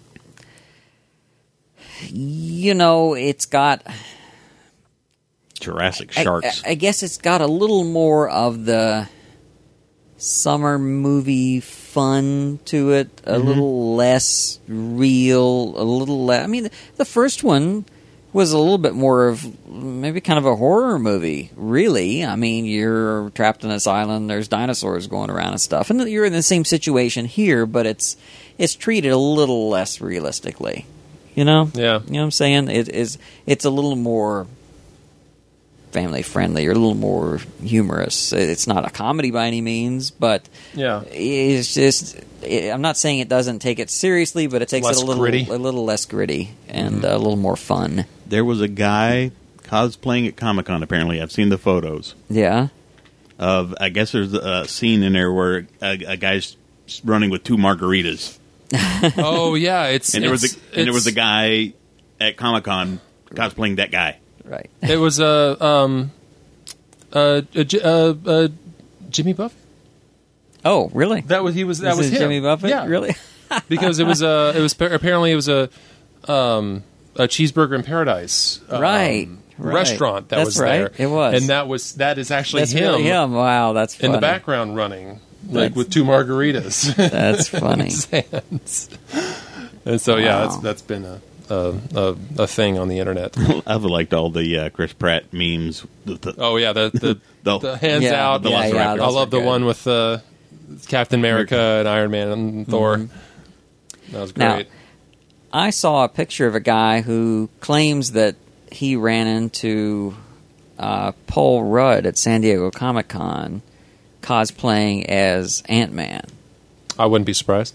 you know, it's got Jurassic I- Sharks. I, I guess it's got a little more of the summer movie fun to it. A little less real. A little less. I mean, the first one was a little bit more of maybe kind of a horror movie, really. I mean, you're trapped in this island, there's dinosaurs going around and stuff, and you're in the same situation here, but it's it's treated a little less realistically. You know? Yeah. You know what I'm saying? It is it's a little more family friendly or a little more humorous. It's not a comedy by any means, but Yeah. it's just it, I'm not saying it doesn't take it seriously, but it takes Less it a little gritty. a little less gritty and uh, a little more fun. There was a guy cosplaying at Comic Con. Apparently, I've seen the photos Yeah. of. I guess there's a scene in there where a, a guy's running with two margaritas, Oh yeah, it's and there was it's- a, and there was a it's- guy at Comic Con cosplaying that guy. Right. It was a um, uh, uh, J- uh, uh, Jimmy Buffett. Oh, really? That was he was that This was is him. Jimmy Buffett? Yeah, Really? because it was a it was apparently it was a um, a cheeseburger in paradise um, Right, right. restaurant that That's was right. there. It was. and that was that is actually That's him, really him. Wow, that's funny. in the background running like That's- with two margaritas. That's funny. Hands. And so yeah, Wow. that's that's been a a, a a thing on the internet. I've liked all the uh, Chris Pratt memes. The, the, Oh yeah, the the, The- the hands Yeah, out. the yeah, Velociraptor. yeah, I I those love are the good. one with uh, Captain America and Iron Man and Thor. That was Now, great. I saw a picture of a guy who claims that he ran into uh, Paul Rudd at San Diego Comic-Con cosplaying as Ant-Man. I wouldn't be surprised.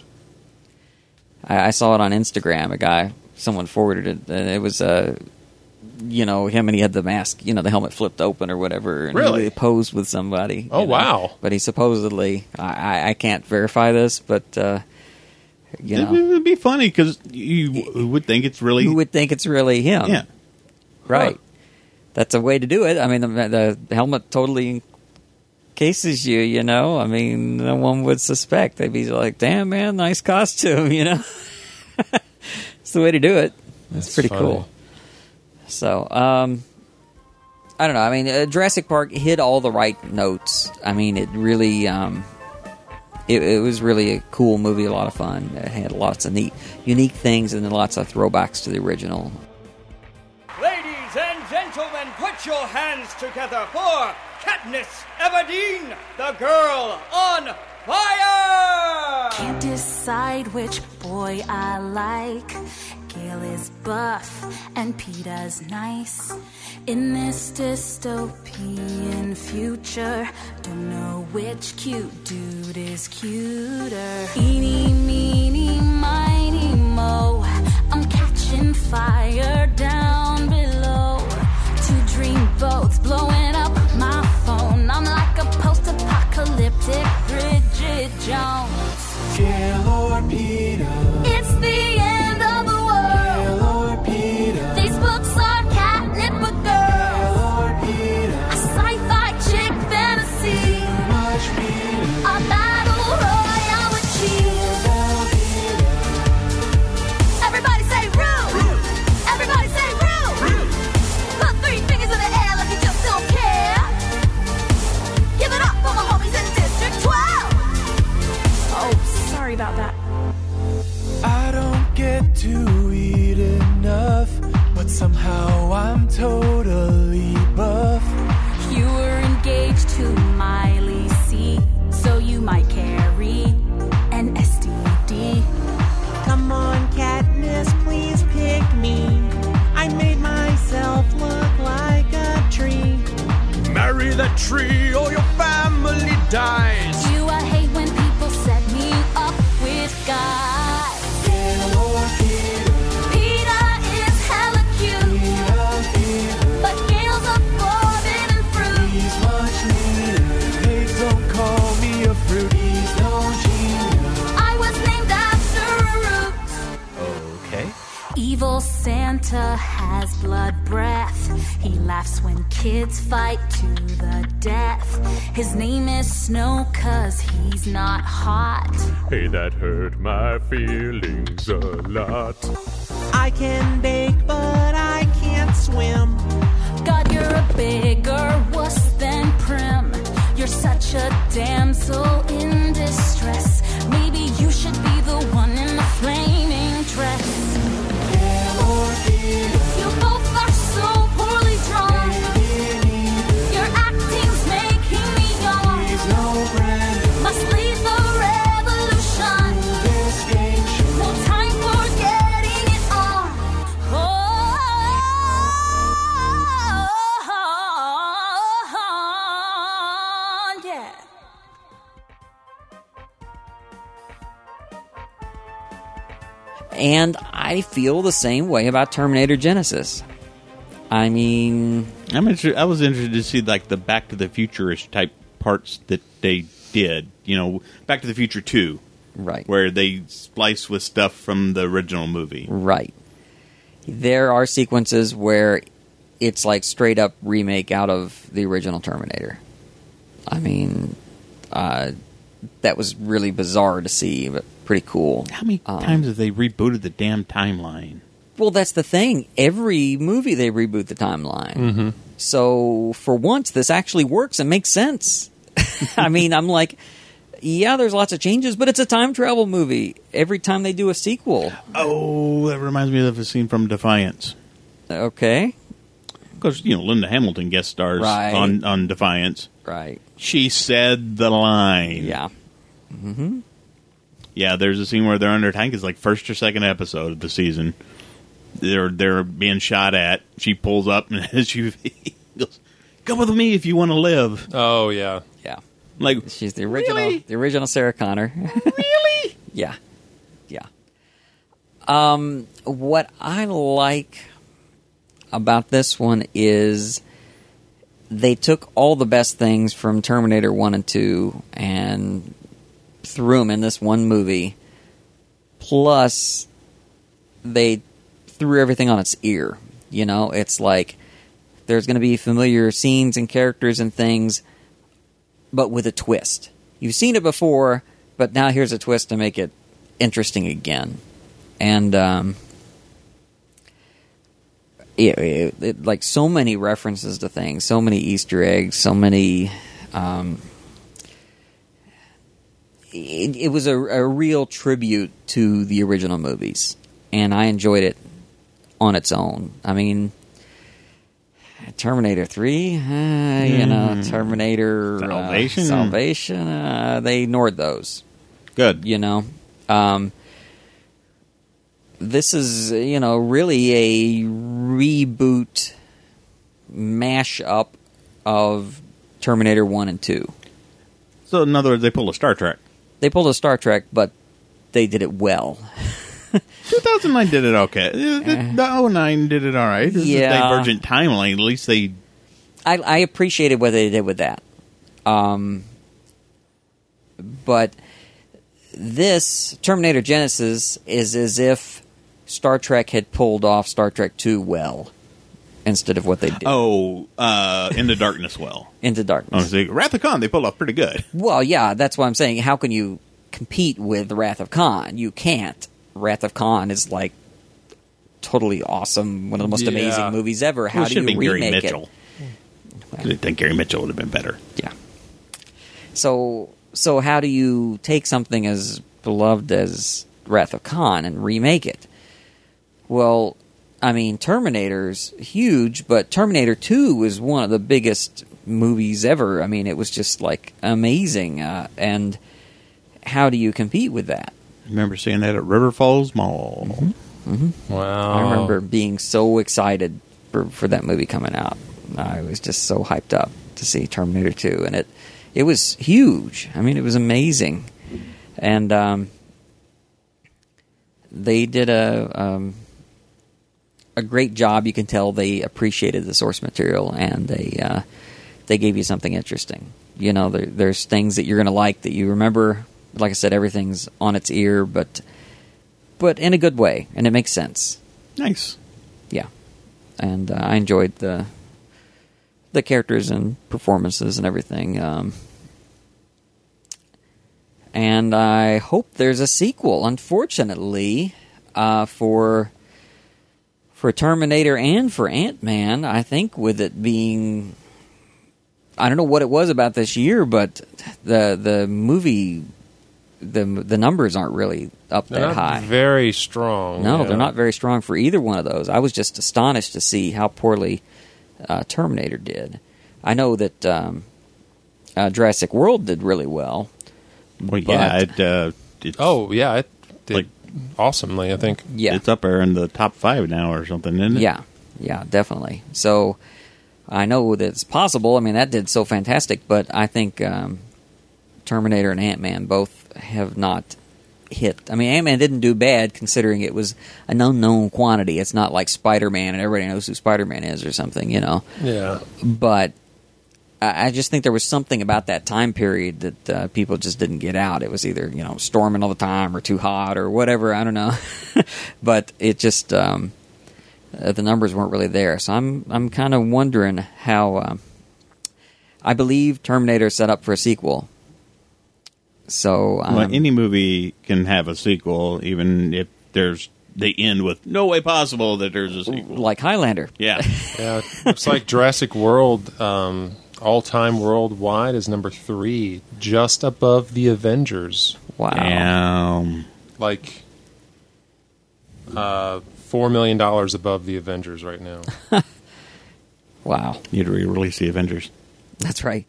I, I saw it on Instagram. A guy, someone forwarded it, and it was, uh, you know, him, and he had the mask, you know, the helmet flipped open or whatever. And Really? He posed with somebody. Oh, you know. wow. But he supposedly, I, I, I can't verify this, but, uh, you know. It would be funny because you would think it's really. Who would think it's really him? Yeah. Right. Huh. That's a way to do it. I mean, the, the helmet totally encases you, you know. I mean, no one would suspect. They'd be like, damn, man, nice costume, you know. It's the way to do it. It's That's pretty funny. cool. So, um, I don't know. I mean, uh, Jurassic Park hit all the right notes. I mean, it really, um, it, it was really a cool movie, a lot of fun. It had lots of neat, unique things, and then lots of throwbacks to the original. Ladies and gentlemen, put your hands together for Katniss Everdeen, the girl on fire! Can't decide which boy I like. Gale is buff and Peeta's nice. In this dystopian future, don't know which cute dude is cuter. Eeny, meeny, miny, mo. I'm catching fire down below. Two dreamboats blowing up my phone. I'm like a post-apocalyptic Bridget Jones. Gale or Peeta, It's the end of the world. Gale or Peeta, These books are catnip for girls. Gale or Peeta, A sci-fi chick fantasy. much Peeta, A battle royale with cheese. Gale Peeta, Everybody say Roo! Everybody say Roo! Put three fingers in the air like you just don't care. Give it up for my homies in District twelve. Oh, sorry about that. I don't get to eat enough, but somehow I'm totally buff. You were engaged to Miley C, so you might carry an S T D. Come on, Katniss, please pick me. I made myself look like a tree. Marry that tree or your family dies. Do I hate when people set me up with guys? Gale or Peeta, Peeta is hella cute, Peeta, Peeta, but Gale's a forbidden fruit. he's much neater. Hey, don't call me a fruit, he's no genius. I was named after a root. Okay. Evil Santa has blood breath. He laughs when kids fight to the death. His name is Snow 'cause he's not hot. Hey, that hurt my feelings a lot. I can bake, but I can't swim. God, you're a bigger wuss than Prim. You're such a damsel in distress. Maybe you should be the one in the flaming dress. Gale or Peeta, You both are so poorly drawn. maybe neither. Your acting's making me yawn. He's no Brandon, Must lead the revolution. this game show. No time for getting it on. Oh, yeah. And I feel the same way about Terminator Genesis. I mean, I'm inter- I was interested to see like the Back to the Future-ish type parts that they did. You know, Back to the Future two, right, where they splice with stuff from the original movie. right. There are sequences where it's like straight up remake out of the original Terminator. I mean, uh, that was really bizarre to see, but pretty cool. How many Um, times have they rebooted the damn timeline? Well, that's the thing. Every movie they reboot the timeline. Mm-hmm. So for once, this actually works and makes sense. I mean, I'm like, yeah, there's lots of changes, but it's a time travel movie. Every time they do a sequel. Oh, that reminds me of a scene from Defiance. Okay. Because, you know, Linda Hamilton guest stars Right. on, on Defiance. Right. She said the line. Yeah. Mm-hmm. Yeah, there's a scene where they're under tank. It's like first or second episode of the season. They're they're being shot at. She pulls up and she goes, Come with me if you want to live. Oh yeah, Yeah. Like, She's the original, Really? the original Sarah Connor. really? Yeah, yeah. Um, what I like about this one is they took all the best things from Terminator one and two and threw them in this one movie. Plus, they threw everything on its ear. You know, it's like there's going to be familiar scenes and characters and things, but with a twist. You've seen it before, but now here's a twist to make it interesting again. And, um, it, it, it, like so many references to things, so many Easter eggs, so many, um, it, it was a, a real tribute to the original movies, and I enjoyed it on its own. I mean, Terminator three, uh, you know, Terminator Salvation. uh, Salvation, uh, they ignored those. Good. You know, um, this is, you know, really a reboot mash-up of Terminator one and two. So, in other words, they pulled a Star Trek. They pulled a Star Trek, but they did it well. two thousand nine did it okay. The, the oh nine did it all right. This Yeah. is a divergent timeline. At least they... I, I appreciated what they did with that. Um, but this, Terminator Genesis, is as if Star Trek had pulled off Star Trek two well, instead of what they did. Oh, uh, Into Darkness well. Into Darkness. Honestly, Wrath of Khan, they pulled off pretty good. Well, yeah, that's what I'm saying. How can you compete with Wrath of Khan? You can't. Wrath of Khan is like totally awesome, one of the most Yeah. amazing movies ever. How Well, it do should you have been Gary remake Mitchell. it? I think Gary Mitchell would have been better. Yeah. So, so how do you take something as beloved as Wrath of Khan and remake it? Well, I mean, Terminator's huge, but Terminator two is one of the biggest movies ever. I mean, it was just like amazing. Uh, and how do you compete with that? Remember seeing that at River Falls Mall. Mm-hmm. Wow. I remember being so excited for, for that movie coming out. I was just so hyped up to see Terminator two, and it it was huge. I mean, it was amazing, and um, they did a um, a great job. You can tell they appreciated the source material, and they uh, they gave you something interesting. You know, there, there's things that you're going to like that you remember. Like I said, everything's on its ear, but but in a good way, and it makes sense. Nice. Yeah, and uh, I enjoyed the the characters and performances and everything. Um, and I hope there's a sequel. Unfortunately, uh, for for Terminator and for Ant-Man, I think with it being, I don't know what it was about this year, but the the movie. The the numbers aren't really up They're that not high. very strong. No, yeah. they're not very strong for either one of those. I was just astonished to see how poorly uh, Terminator did. I know that um, uh, Jurassic World did really well. Well, yeah, but- it, uh, it's, Oh yeah, it did Like- awesomely. I think. Yeah, it's up there in the top five now or something, isn't it? yeah, yeah, definitely. So I know that it's possible. I mean, that did so fantastic, but I think um, Terminator and Ant-Man both have not hit. I mean, Ant-Man didn't do bad considering it was an unknown quantity. It's not like Spider-Man and everybody knows who Spider-Man is or something, you know. Yeah. But I I just think there was something about that time period that uh, people just didn't get out. It was either, you know, storming all the time or too hot or whatever. I don't know. But it just, um, uh, the numbers weren't really there. So I'm I'm kind of wondering how, um, I believe Terminator is set up for a sequel. So um, Well, any movie can have a sequel, even if there's they end with no way possible that there's a sequel. like Highlander. Yeah. Yeah. Looks like Jurassic World, um, all time worldwide, is number three, just above the Avengers. Wow. Um, Like uh, four million dollars above the Avengers right now. Wow. you'd re-release the Avengers. That's right.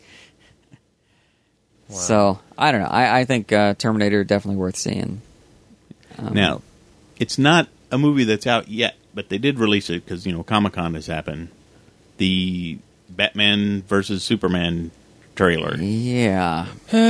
So I don't know. I, I think uh, Terminator definitely worth seeing. Um, Now, it's not a movie that's out yet, but they did release it because, you know, Comic-Con has happened. The Batman versus Superman trailer. Yeah.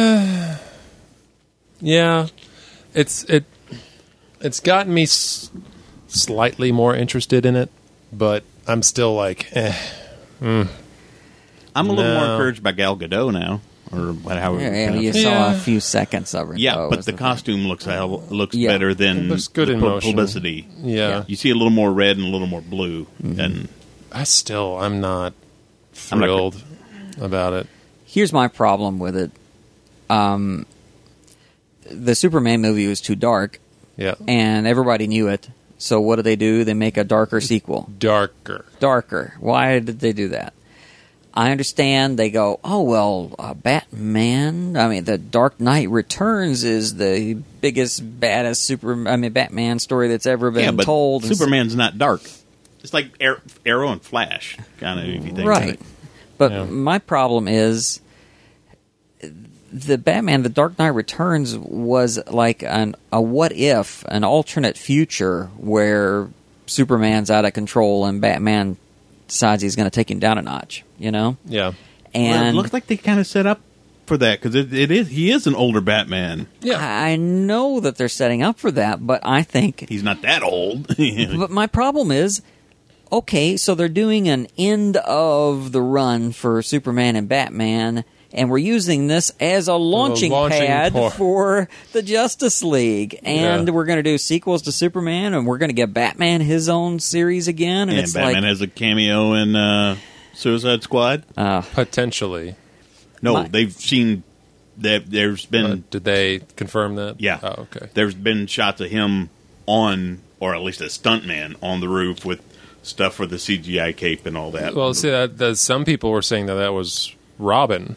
Yeah, it's it. It's gotten me s- slightly more interested in it, but I'm still like, eh. Mm. I'm a little No. more encouraged by Gal Gadot now, or however. Yeah, yeah, kind of- you saw Yeah. a few seconds of her. Yeah, though, but was the thing. costume looks hell, looks Yeah. better than It looks good the in pu- motion. publicity. Yeah. You see a little more red and a little more blue, Mm-hmm. and I still, I'm not I'm not thrilled about it. Here's my problem with it. Um, the Superman movie was too dark, Yeah, and everybody knew it. So what do they do? They make a darker sequel. darker. Darker. Why did they do that? I understand they go, oh, well, uh, Batman, I mean, The Dark Knight Returns is the biggest, baddest super, I mean, Batman story that's ever been yeah, but told. Superman's not dark. It's like Ar- Arrow and Flash, kind of. If you think about Right. it. But Yeah. my problem is the Batman, The Dark Knight Returns was like an a what if, an alternate future where Superman's out of control and Batman decides he's going to take him down a notch, you know? Yeah, Well, And it looks like they kind of set up for that because it, it is he is an older Batman. yeah. I know that they're setting up for that, but I think He's not that old. But my problem is, okay, so they're doing an end of the run for Superman and Batman, and we're using this as a launching, launching pad point. for the Justice League. And Yeah. we're going to do sequels to Superman, and we're going to give Batman his own series again. And, and it's Batman like, has a cameo in uh, Suicide Squad. uh, Potentially. No, my- they've seen that there's been Uh, did they confirm that? yeah. Oh, okay. There's been shots of him on, or at least a stuntman on the roof with stuff for the C G I cape and all that. Well, see, that, that some people were saying that that was Robin.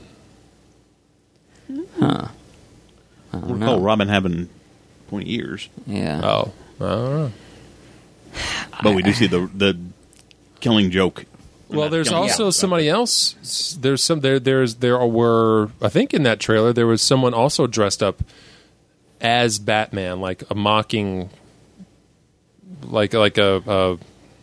huh. I I don't recall know. Robin having twenty ears, Yeah. Oh, I don't know. but we do see the the Killing Joke. Well, Not there's Killing also Joke, somebody else. There's some there. There's there were. I think in that trailer there was someone also dressed up as Batman, like a mocking, like like a, a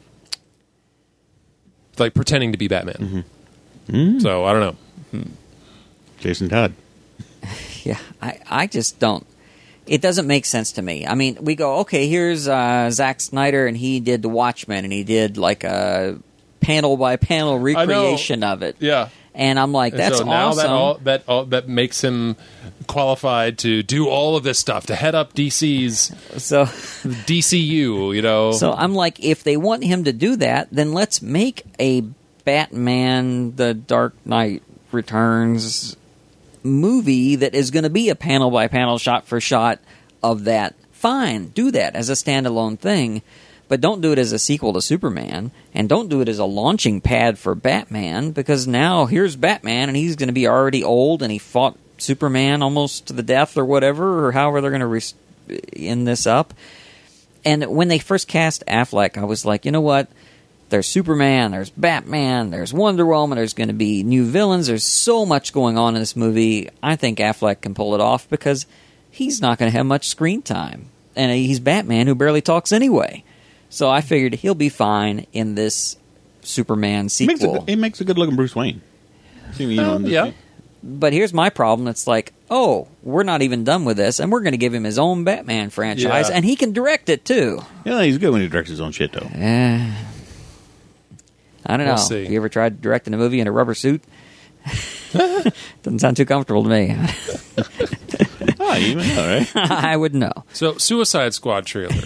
like pretending to be Batman. Mm-hmm. So I don't know. Jason Todd. Yeah, I, I just don't. It doesn't make sense to me. I mean, we go, okay, here's uh, Zack Snyder, and he did The Watchmen, and he did like a panel by panel recreation of it. Yeah. And I'm like, And that's so now awesome. that all, that all, that makes him qualified to do all of this stuff, to head up D C's so, D C U. You know. so I'm like, if they want him to do that, then let's make a Batman: The Dark Knight Returns movie that is going to be a panel by panel, shot for shot of that. Fine, do that as a standalone thing, but don't do it as a sequel to Superman, and don't do it as a launching pad for Batman, because now here's Batman, and he's going to be already old, and he fought Superman almost to the death or whatever, or however they're going to re- end this up. And when they first cast Affleck, I was like, you know what? There's Superman, there's Batman, there's Wonder Woman, there's going to be new villains. There's so much going on in this movie. I think Affleck can pull it off because he's not going to have much screen time. And he's Batman who barely talks anyway. So I figured he'll be fine in this Superman It makes, a, sequel. it makes a good looking Bruce Wayne. See, you know, in the- yeah. But here's my problem. It's like, oh, we're not even done with this, and we're going to give him his own Batman franchise, Yeah. and he can direct it too. Yeah, he's good when he directs his own shit, though. Eh, I don't know. We'll see. You ever tried directing a movie in a rubber suit? Doesn't sound too comfortable to me. Oh, you even know, right? I would know. So Suicide Squad trailer.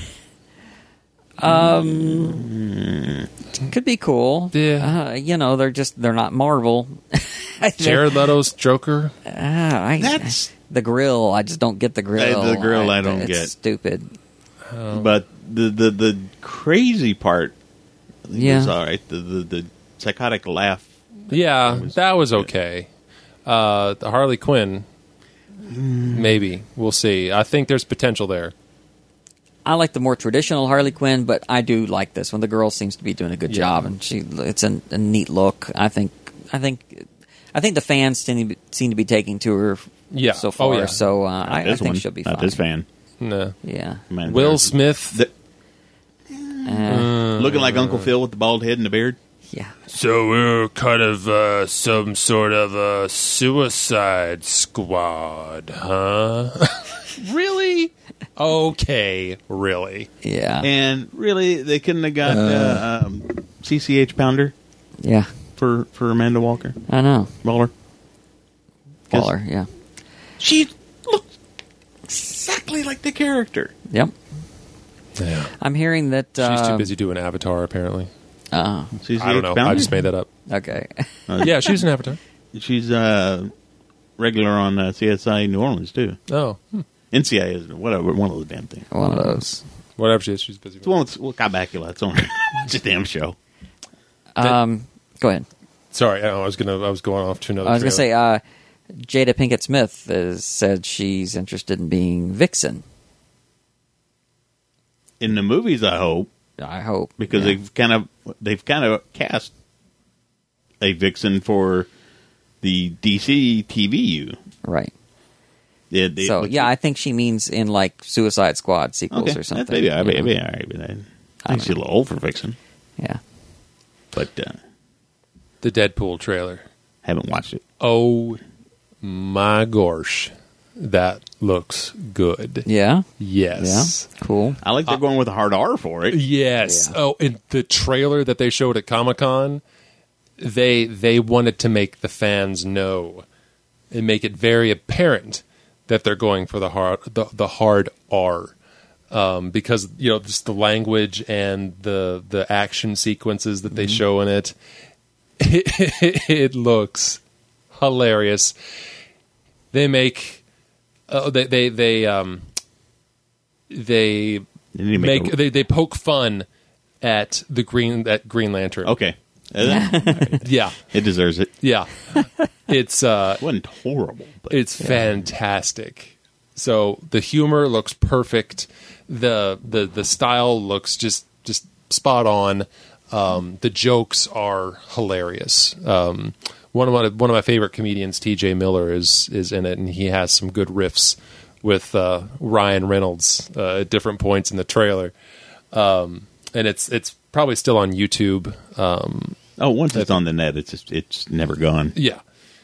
Um, could be cool. Yeah. Uh, you know, they're just they're not Marvel. Jared Leto's Joker. Uh, I, That's- the grill. I just don't get the grill. the grill I don't it's get. Stupid. But the, the, the crazy part Yeah. was all right. The, the, the psychotic laugh. Yeah, was that was good. okay. Uh, the Harley Quinn, maybe we'll see. I think there's potential there. I like the more traditional Harley Quinn, but I do like this one. The girl seems to be doing a good Yeah. job, and she it's a, a neat look. I think. I think. I think the fans seem to be, seem to be taking to her. Yeah. So Oh, far, yeah. so uh, I, I This think one, she'll be not fine. this fan. No. Yeah. Man, Will there's- Smith. the- Uh, looking like Uncle Phil with the bald head and the beard. Yeah. So we're kind of uh, some sort of a suicide squad, huh? Really? Okay, really. Yeah. And really, they couldn't have got uh, um, C C H Pounder Yeah. for, for Amanda Walker. I know. Waller. Waller, yeah. She looks exactly like the character. Yep. Yeah. I'm hearing that... She's Uh, too busy doing Avatar, apparently. Oh. C C H I don't know. Pounder? I just made that up. Okay. Uh, Yeah, she's an Avatar. She's uh, regular on uh, C S I New Orleans, too. Oh. Hmm. N C I is whatever, one of the damn things. One of those. Whatever she is, she's busy. It's one with well, Bacula. It's on. It's a damn show. Um, go ahead. Sorry, I, I was gonna. I was going off to another. I was going to trailer. say, uh, Jada Pinkett Smith has said she's interested in being Vixen. In the movies, I hope, I hope. because yeah. they've kind of they've kind of cast a Vixen for the D C T V U. Right. They, they, So, yeah, I think she means in, like, Suicide Squad sequels okay. or something. Maybe, you I mean, know? maybe, all right, but I, I think don't she's a little old for Vixen, Yeah. but uh, the Deadpool trailer. haven't watched it. Oh my gosh, that looks good. Yeah? Yes. Yeah. Cool. I like they're going with a hard R for it. Yes. Yeah. Oh, in the trailer that they showed at Comic-Con, they they wanted to make the fans know and make it very apparent that they're going for the hard the, the hard R. Um, because, you know, just the language and the the action sequences that they show in it, it, it looks hilarious. They make uh, they they they um they They need to make make a- they, they poke fun at the green at Green Lantern. Okay, Uh, Yeah, it deserves it. yeah. It's uh It wasn't horrible, but it's fantastic. So the humor looks perfect. The the the style looks just just spot on. Um, the jokes are hilarious. Um, one of my one of my favorite comedians, T J Miller, is is in it, and he has some good riffs with uh, Ryan Reynolds uh, at different points in the trailer. Um, and it's it's probably still on YouTube. Um, oh, once it's on the net, it's just it's never gone. yeah.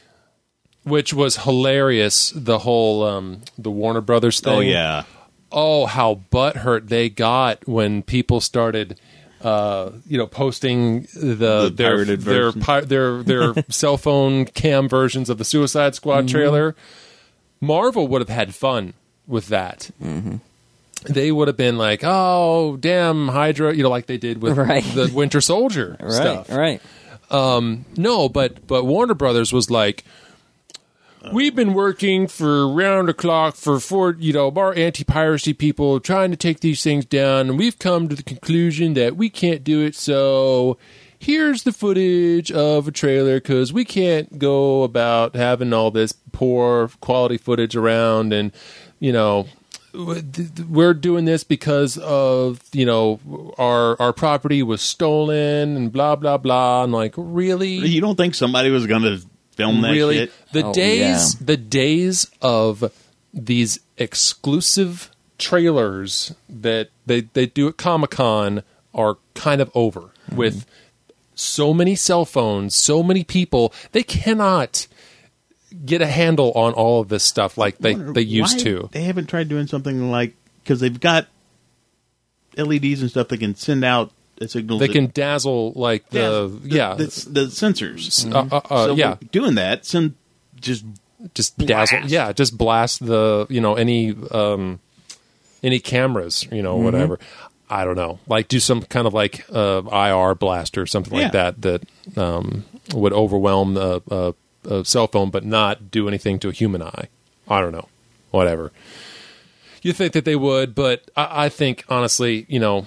Which was hilarious. The whole um, the Warner Brothers thing. Oh yeah, Oh, how butthurt they got when people started, uh, you know, posting the, The their pirated their version. pi- their their cell phone cam versions of the Suicide Squad Mm-hmm. trailer. Marvel would have had fun with that. Mm-hmm. They would have been like, "Oh, damn Hydra," you know, like they did with Right. the Winter Soldier Right. stuff. Right. No, but but Warner Brothers was like, we've been working for round the clock for four, you know, our anti-piracy people trying to take these things down, and we've come to the conclusion that we can't do it. So here's the footage of a trailer because we can't go about having all this poor quality footage around, and you know. We're doing this because of, you know, our our property was stolen and blah blah blah. I'm like, really? you don't think somebody was going to film that really? shit? The Oh, days yeah. the days of these exclusive trailers that they they do at Comic-Con are kind of over. Mm-hmm. With so many cell phones, so many people, they cannot get a handle on all of this stuff like they, Wonder they used why to. They haven't tried doing something like because they've got L E Ds and stuff that can send out a signal. They that- can dazzle like the yeah, the, the sensors. uh, uh, uh, so yeah, doing that send just just blast. dazzle. Yeah, just blast the you know any um, any cameras, you know, whatever. I don't know, like do some kind of like uh, I R blast or something Yeah. like that that um, would overwhelm the uh, a cell phone, but not do anything to a human eye. I don't know, whatever. You think that they would, but I, I think honestly, you know,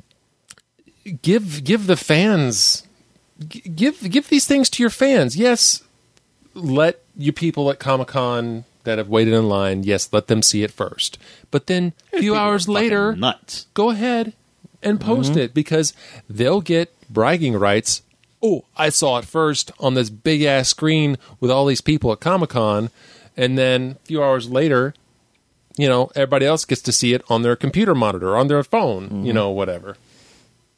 give give the fans g- give give these things to your fans. Yes, let you people at Comic-Con that have waited in line, yes, let them see it first. But then a few People are hours fucking later, nuts. go ahead and post it because they'll get bragging rights. Oh, I saw it first on this big ass screen with all these people at Comic-Con, and then a few hours later, you know, everybody else gets to see it on their computer monitor, on their phone, you know, whatever.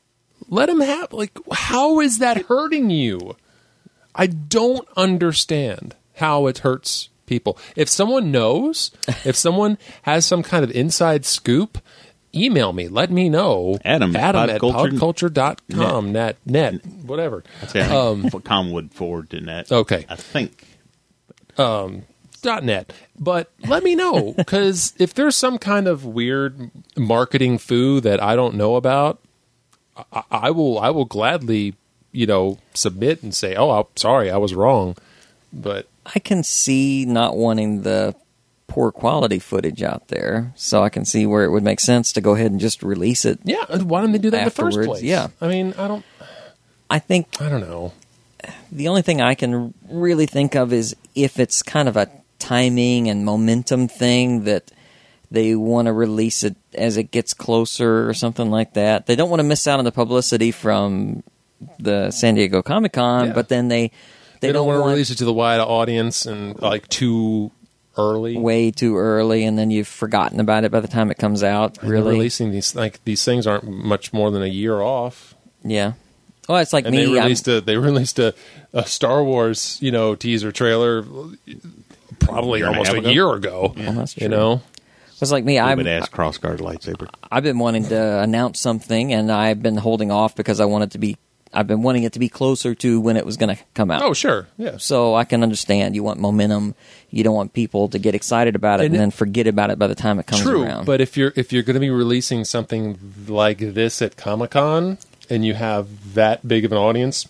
let him have. Like, how is that hurting you? I don't understand how it hurts people. If someone knows, if someone has some kind of inside scoop, email me. Let me know. Adam, Adam at podculture- podculture dot com, net, net, whatever. That's it. Um, Com would forward to net. Okay. I think. Um, dot net. But let me know, because if there's some kind of weird marketing foo that I don't know about, I, I will I will gladly, you know, submit and say, oh, I'm sorry, I was wrong. But I can see not wanting the poor quality footage out there, so I can see where it would make sense to go ahead and just release it. yeah, why didn't they do that Afterwards, in the first place? yeah. I mean, I don't, I think I don't know. the only thing I can really think of is if it's kind of a timing and momentum thing that they want to release it as it gets closer or something like that. They don't want to miss out on the publicity from the San Diego Comic-Con, Yeah. but then they they, They, don't, want to want release it to the wide audience and like too early. way too early, and then you've forgotten about it by the time it comes out. And they're Really, releasing these like these things aren't much more than a year off. yeah. Well, it's like And me. they I'm- released a they released a, a Star Wars, you know, teaser trailer probably Year and a almost half a ago. year ago. Well, that's You true. know, It's like me. I I'm, would ask crossguard lightsaber. I've been wanting to announce something, and I've been holding off because I want it to be. I've been wanting it to be closer to when it was going to come out. oh sure, yeah. So I can understand. You want momentum. You don't want people to get excited about it And and, it- then forget about it by the time it comes True, around. but if you're if you're going to be releasing something like this at Comic-Con and you have that big of an audience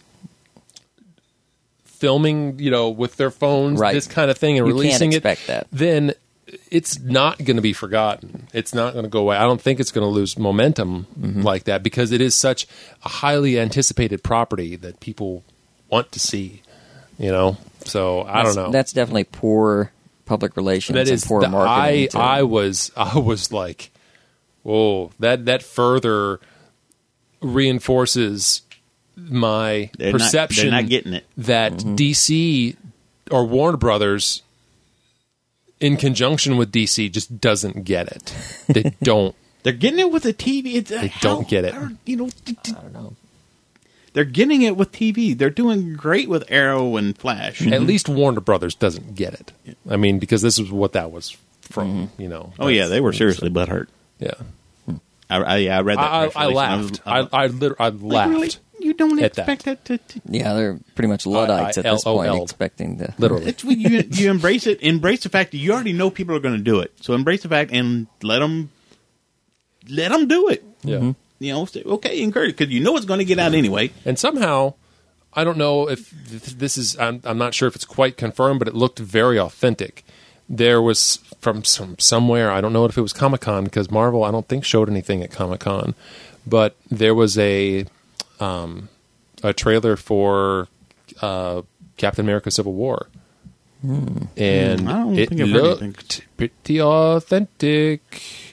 filming, you know, with their phones, Right. this kind of thing, and You can't releasing expect it, that. then it's not going to be forgotten. It's not going to go away. I don't think it's going to lose momentum Mm-hmm. like that because it is such a highly anticipated property that people want to see. You know, so I That's- don't know. That's definitely poor public relations That and is, poor the- marketing. I too. I was I was like, whoa, that that further reinforces my They're not- perception they're not getting it. that Mm-hmm. D C or Warner Brothers, in conjunction with D C, just doesn't get it. They don't. They're getting it with the T V. It's, They how- don't get it. how- You know, t- t- I don't know. they're getting it with T V. They're doing great with Arrow and Flash. At least Warner Brothers doesn't get it. I mean, because this is what that was from. Mm-hmm. You know. Oh yeah, they were seriously butthurt. Yeah. I, I, yeah, I read that. I, I, press I release and laughed. was- I I, liter- I like, laughed. really? You don't at that. expect that, to, to Yeah, they're pretty much Luddites at this point, LOL. expecting to Literally. It's when you you embrace it. Embrace the fact that you already know people are going to do it. So embrace the fact and let them let them do it. Yeah. You know, say, okay, encourage because you know it's going to get out anyway. And somehow, I don't know if th- this is, I'm, I'm not sure if it's quite confirmed, but it looked very authentic. There was from some somewhere, I don't know if it was Comic-Con, because Marvel, I don't think, showed anything at Comic-Con, but there was a um, a trailer for uh, Captain America Civil War. And Hmm, I don't it think I've heard looked anything. pretty authentic.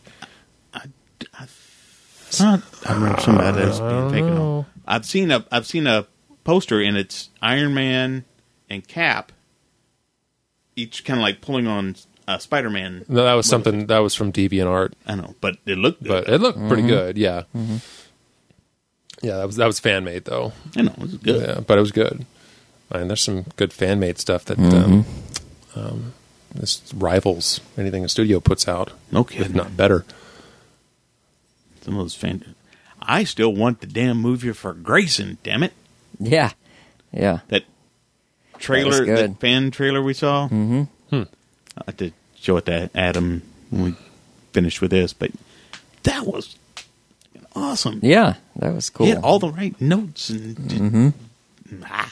It's not. I remember somebody that's I being don't taken know. off. I've seen a I've seen a poster and it's Iron Man and Cap, each kind of like pulling on uh, Spider Man. No, that was something, that was from DeviantArt. I know, but it looked good. But it looked pretty Mm-hmm. good, yeah. Yeah, that was that was fan made though. I know it was good. Yeah, but it was good. I mean, there's some good fan made stuff that Mm-hmm. um, um, this rivals anything a studio puts out, No if kidding. not better. Some of those fan. I still want the damn movie for Grayson. Damn it! Yeah, yeah. That trailer, that, good. fan trailer we saw. Mm-hmm. Hmm. I have to show it to Adam when we finish with this, but that was awesome. Yeah, that was cool. He had all the right notes and. Mm-hmm. Ah.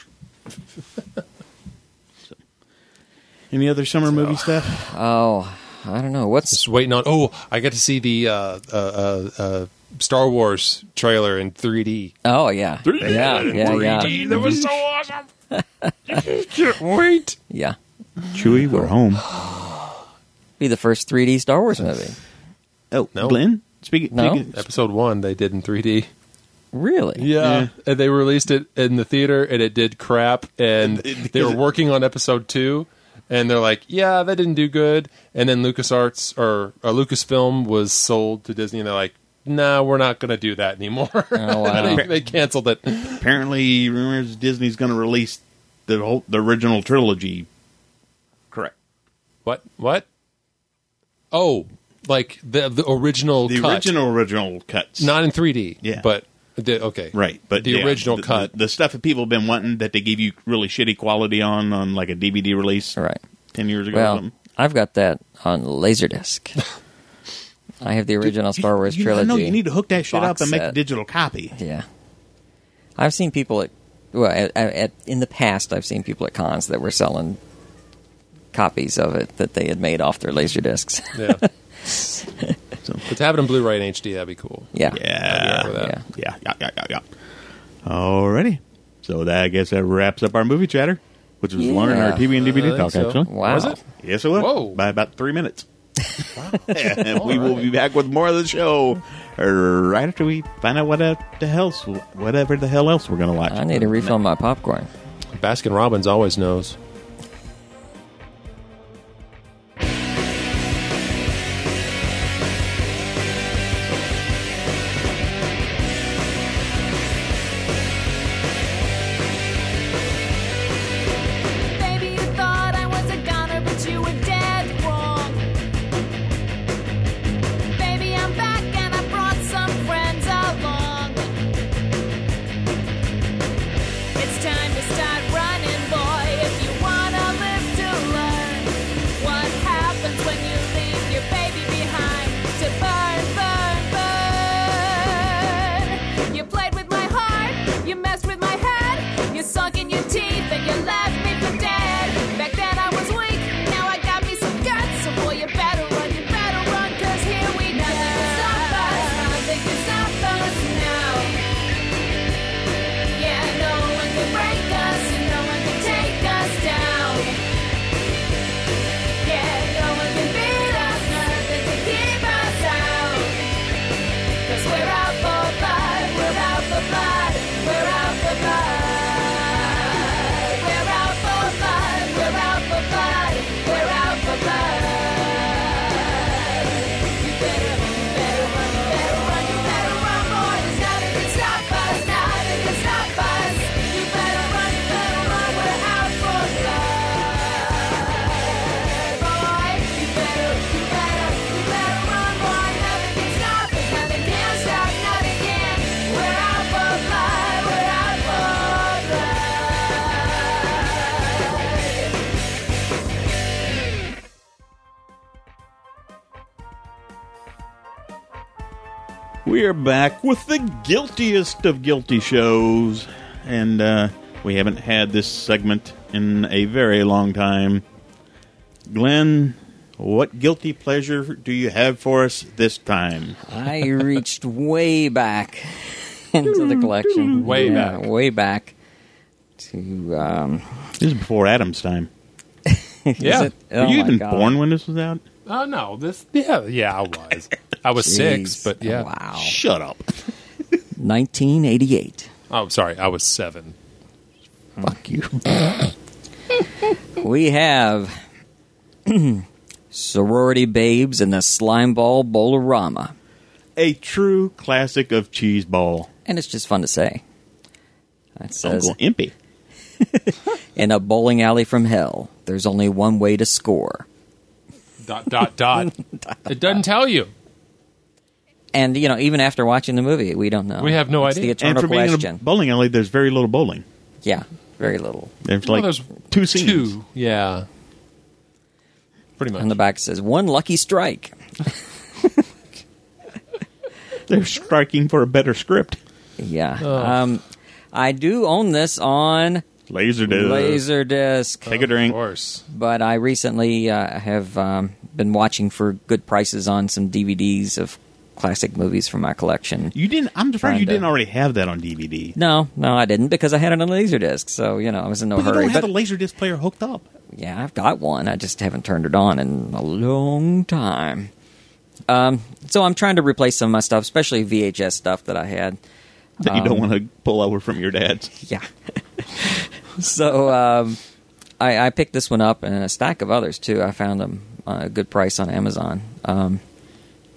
So, any other summer movie stuff? Oh, I don't know. What's Just waiting on. Oh, I got to see the uh, uh, uh, uh, Star Wars trailer in three D. Oh yeah, yeah, yeah, yeah, That was so awesome. Can't wait. yeah. Chewie, we're home. Be the first three D Star Wars movie. Oh, No. Glenn? Speaking, No. speaking- Episode one, they did in three D. Really? Yeah. Yeah. And they released it in the theater, and it did crap. And It- they were because- working on episode two, and they're like, "Yeah, that didn't do good." And then LucasArts or, or Lucasfilm was sold to Disney, and they're like, "No, we're not going to do that anymore." Oh, wow. they, they canceled it. Apparently, rumors Disney's going to release the whole the original trilogy. Correct. What? What? Oh, like the the original The cut. original original cuts. Not in three D. Yeah. But, the, okay. Right, but the yeah, original the, cut. the, the stuff that people have been wanting that they gave you really shitty quality on on like a D V D release, Right. ten years ago. or Well, something. I've got that on Laserdisc. I have the original Dude, Star Wars you, trilogy. I know you need to hook that shit box up and make a set. digital copy. Yeah. I've seen people at, well, at, at, in the past, I've seen people at cons that were selling copies of it that they had made off their Laserdiscs. Yeah. But to have it in Blu-ray and H D, that'd be cool. Yeah. Yeah, I'd be up for that. Yeah. yeah, yeah, yeah, yeah, yeah. Alrighty, so that I guess that wraps up our movie chatter, which was longer than our Yeah. T V and D V D I talk. think so. Actually, Wow. Was it? yes, it was. Whoa. By about three minutes. And we will be back with more of the show right after we find out what uh, the hell's whatever the hell else we're gonna watch. I need to refill my popcorn. Baskin Robbins always knows. Baby, you thought I was a goner, but you were dead wrong. Baby, I'm back and I brought some friends along. It's time to start running, boy, if you wanna live to learn. What happens when you leave your baby behind to burn, burn, burn? You played with my heart, you messed with my head, you sunk in your teeth and you left me for dead. Back then I was weak, now I got me some guts. So boy, you better run, you better run, cause here we go. Nothing can stop us, nothing can stop us now. Yeah, no one can break us and no one can take us down. Yeah, no one can beat us, nothing can keep us out. Cause we're out for blood, we're out for blood, we're out for blood. We're out for blood, we're out for blood, we're out for blood. You better, you better run, you better run, you better run, boys. Nothing can stop us, nothing can stop us. You better run, you better run, we're out for blood. Boy, you better, you better, you better run, boy. Nothing can stop us, nothing can stop, nothing can. We're out for blood, we're out for blood. We are back with the guiltiest of guilty shows, and uh, we haven't had this segment in a very long time. Glenn, what guilty pleasure do you have for us this time? I reached way back into the collection. Way Yeah, back. Way back to, um, This is before Adam's time. Yeah. it? Were Oh you my even God. born when this was out? Oh, no. This, yeah, yeah, I was. I was six, Jeez. but yeah. Wow. Shut up. nineteen eighty-eight. Oh, sorry. I was seven. Fuck you. We have Sorority Babes and the Slimeball Bolorama. A true classic of cheese ball. And it's just fun to say. It says, Uncle Impy. in a bowling alley from hell, there's only one way to score. Dot, dot, dot. It doesn't tell you. And, you know, even after watching the movie, we don't know. We have no It's idea. the And eternal for being question. in a bowling alley, there's very little bowling. Yeah, very little. There's Well, like there's two scenes. Two, yeah. Pretty much. On the back it says, one lucky strike. They're striking for a better script. Yeah. Oh. Um, I do own this on Laserdisc. Laserdisc. Take a drink. Of course. But I recently uh, have um, been watching for good prices on some D V Ds of classic movies from my collection. You didn't. I'm surprised Trying you to- didn't already have that on D V D. No, no, I didn't because I had it on Laserdisc. So, you know, I was in no But you hurry. don't have But a Laserdisc player hooked up. yeah, I've got one. I just haven't turned it on in a long time. Um, so I'm trying to replace some of my stuff, especially V H S stuff that I had. That you don't Um, want to pull over from your dad's. Yeah. So um, I, I picked this one up and a stack of others too. I found them at a good price on Amazon. Um,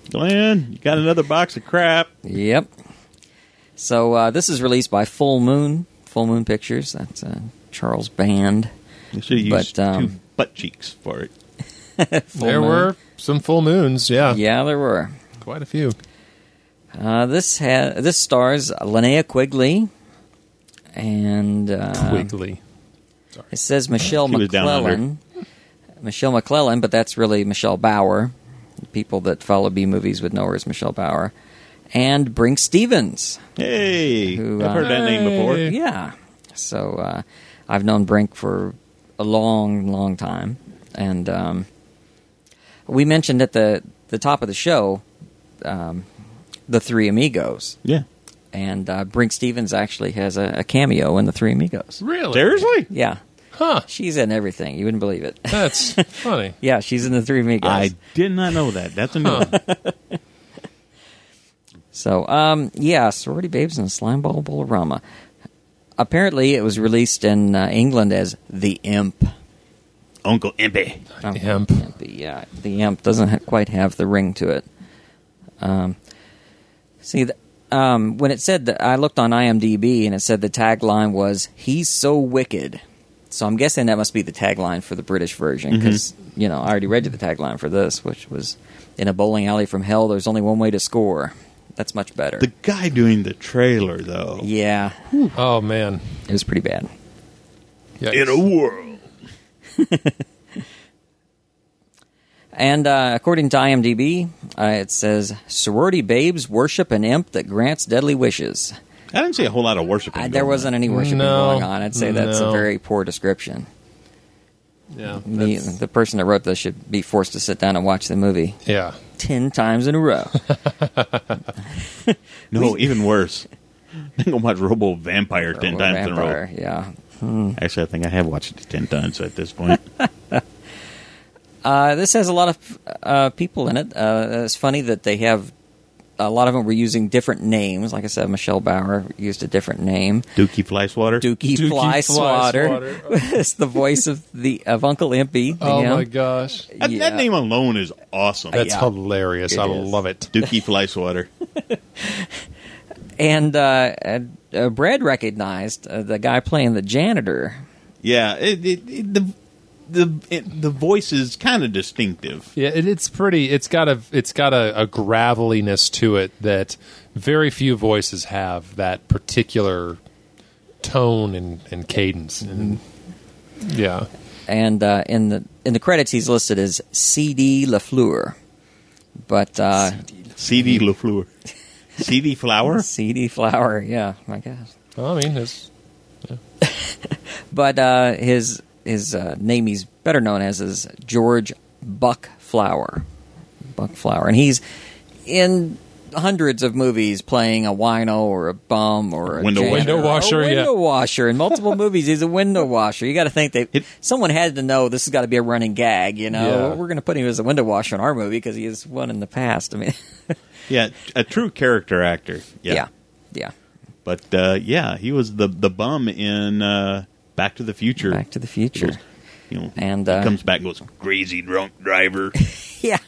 Glenn, you got another box of crap. Yep. So uh, this is released by Full Moon, Full Moon Pictures. That's uh, Charles Band. You should have used But, um, two butt cheeks for it. There Moon. were some full moons, yeah. Yeah, there were. Quite a few. Uh, this ha- this stars Linnea Quigley and uh, Quigley. It says Michelle She was down McClellan. Michelle McClellan, but that's really Michelle Bauer. People that follow B movies would know her as Michelle Bauer. And Brink Stevens. Hey, Who, I've uh, heard that name before. Yeah. So uh, I've known Brink for a long, long time. And um, we mentioned at the, the top of the show um, the Three Amigos. Yeah. And uh, Brink Stevens actually has a, a cameo in the Three Amigos. Really? Seriously? Yeah. Huh. She's in everything. You wouldn't believe it. That's funny. Yeah, she's in the Three Amigos. I did not know that. That's a new Huh. one. So, um, yeah, Sorority Babes and Slimeball Bolorama. Apparently, it was released in uh, England as The Imp. Uncle Impy. Uncle Imp. Impy, yeah. The Imp doesn't ha- quite have the ring to it. Um, see, th- um, when it said that, I looked on IMDb and it said the tagline was, "He's so wicked." So I'm guessing that must be the tagline for the British version, because, you know, I already read you the tagline for this, which was, "In a bowling alley from hell, there's only one way to score." That's much better. The guy doing the trailer, though. Yeah, Oh, man. it was pretty bad. Yikes. In a world. And uh, according to IMDb, uh, it says, "Sorority babes worship an imp that grants deadly wishes." I didn't see a whole lot of worshiping. Uh, there going wasn't on. any worshiping No, going on. I'd say that's no. a very poor description. Yeah. The, that's- the person that wrote this should be forced to sit down and watch the movie Yeah. ten times in a row. No, even worse. I think I watched Robo Vampire ten Or times Vampire, yeah. in a row. Actually, I think I have watched it ten times at this point. Uh, this has a lot of uh, people in it. Uh, it's funny that they have a lot of them were using different names. Like I said, Michelle Bauer used a different name. Dookie Fleischwater. Dookie, Dookie Fly Swatter. Flyswatter. It's the voice of the of Uncle Impy. the Oh, my imp. gosh. That, Yeah. that name alone is awesome. That's Yeah. hilarious. It I is. love it. Dookie Fleischwater. And uh, uh, uh, Brad recognized uh, the guy playing the janitor. Yeah, it, it, it, the the it, the voice is kind of distinctive. Yeah, it, it's pretty. It's got a it's got a, a graveliness to it that very few voices have. That particular tone and, and cadence. And, yeah, And uh, in the in the credits, he's listed as C D LaFleur. But uh, C D LaFleur. C D Flower? C D Flower, yeah, I guess. well, I mean, it's But uh, his his uh, name he's better known as is George Buck Flower. Buck Flower. And he's in hundreds of movies playing a wino or a bum or a Window janitor. Window washer, a window yeah. washer. In multiple movies, he's a window washer. You got to think that It- someone had to know this has got to be a running gag. You know, Yeah. we're going to put him as a window washer in our movie because he is one in the past. I mean, Yeah, a true character actor. Yeah. yeah, yeah. But, uh, yeah, he was the, the bum in uh, Back to the Future. Back to the Future. You know, And, he uh, comes back and goes, crazy drunk driver. Yeah.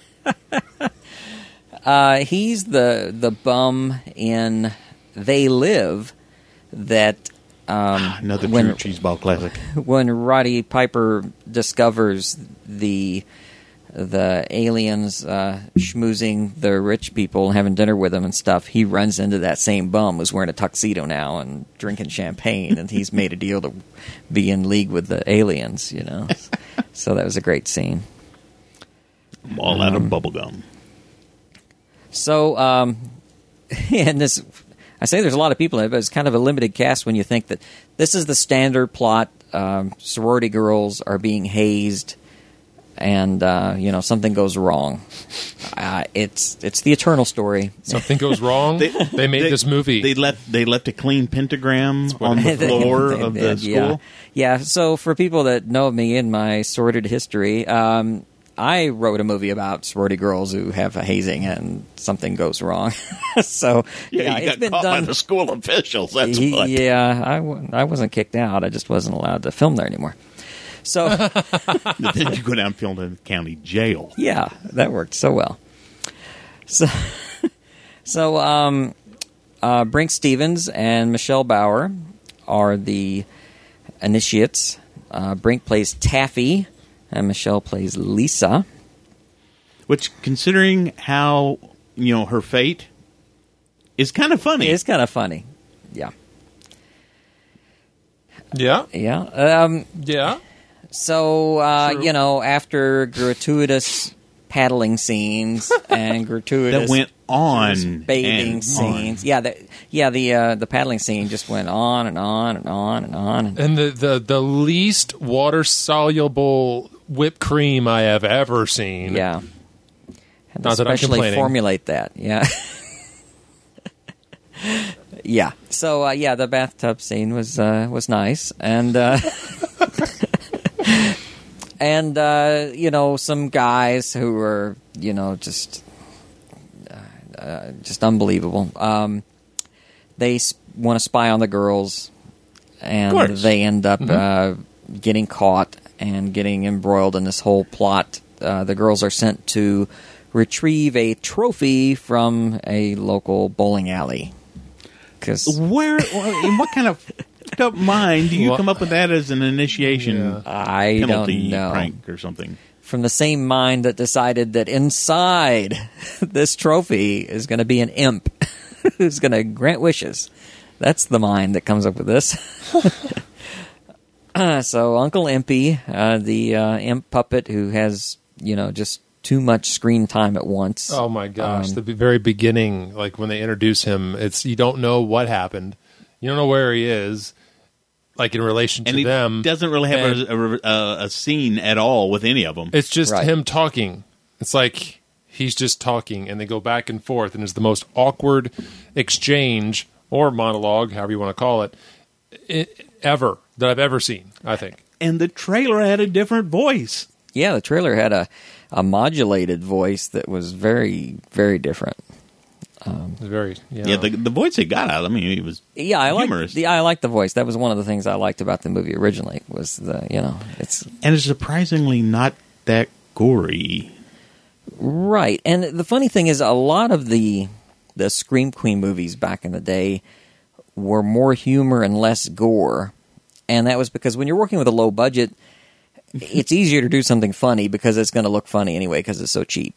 uh, he's the the bum in They Live that um, Another when, true cheeseball classic. when Roddy Piper discovers the the aliens uh, schmoozing the rich people and having dinner with them and stuff, he runs into that same bum who's wearing a tuxedo now and drinking champagne, and he's made a deal to be in league with the aliens, you know. So that was a great scene. I'm all out of bubblegum. So, um, and this, I say there's a lot of people in it, but it's kind of a limited cast when you think that this is the standard plot. Um, sorority girls are being hazed, and uh, you know something goes wrong. Uh, it's it's the eternal story. something goes wrong. They, made this movie. They left they left a clean pentagram what on the They- floor they of the did, school. Yeah. yeah. So for people that know me and my sordid history, um, I wrote a movie about sorority girls who have a hazing and something goes wrong. so Yeah, yeah, you it's got been caught by done. the school officials. That's He- what. Yeah, I, w- I wasn't kicked out. I just wasn't allowed to film there anymore. So, Then you go down and film in the county jail. yeah, that worked so well. So, so um, uh, Brink Stevens and Michelle Bauer are the initiates. Uh, Brink plays Taffy, and Michelle plays Lisa. Which, considering how, you know, her fate is kind of funny. It's kind of funny. Yeah. Yeah. Yeah. Um, Yeah. so, uh, True. you know, after gratuitous paddling scenes and gratuitous that went on bathing and scenes. on. Yeah, the, yeah, the uh, the paddling scene just went on and on and on and on. And, And the, the, the least water soluble whipped cream I have ever seen. yeah. Had to Not that I'm especially complaining. formulate that. Yeah. Yeah. So uh, yeah, the bathtub scene was uh, was nice, and uh, and uh, you know, some guys who were, you know, just uh, uh, just unbelievable. Um, they s- want to spy on the girls, and course. they end up uh, getting caught and getting embroiled in this whole plot. Uh, the girls are sent to retrieve a trophy from a local bowling alley. Cause Where, in what kind of fucked up mind do you What? come up with that as an initiation Yeah. I penalty don't know. prank or something? From the same mind that decided that inside this trophy is going to be an imp who's going to grant wishes. That's the mind that comes up with this. uh, so Uncle Impy, uh, the uh, imp puppet who has, you know, just too much screen time at once. Oh my gosh! Um, the be- very beginning, like when they introduce him, it's you don't know what happened, you don't know where he is, like in relation to And he them. doesn't really have And a, a, a scene at all with any of them. It's just Right. him talking. It's like he's just talking, and they go back and forth, and it's the most awkward exchange or monologue, however you want to call it, i ever that I've ever seen. I think. And the trailer had a different voice. Yeah, the trailer had a, a modulated voice that was very, very different. It's very yeah. Yeah, the the voice it got out. I mean, it was Yeah, I like humorous. the I like the voice. That was one of the things I liked about the movie originally. Was the you know it's and it's surprisingly not that gory. right. And the funny thing is, a lot of the the Scream Queen movies back in the day were more humor and less gore, and that was because when you're working with a low budget, it's easier to do something funny because it's going to look funny anyway because it's so cheap.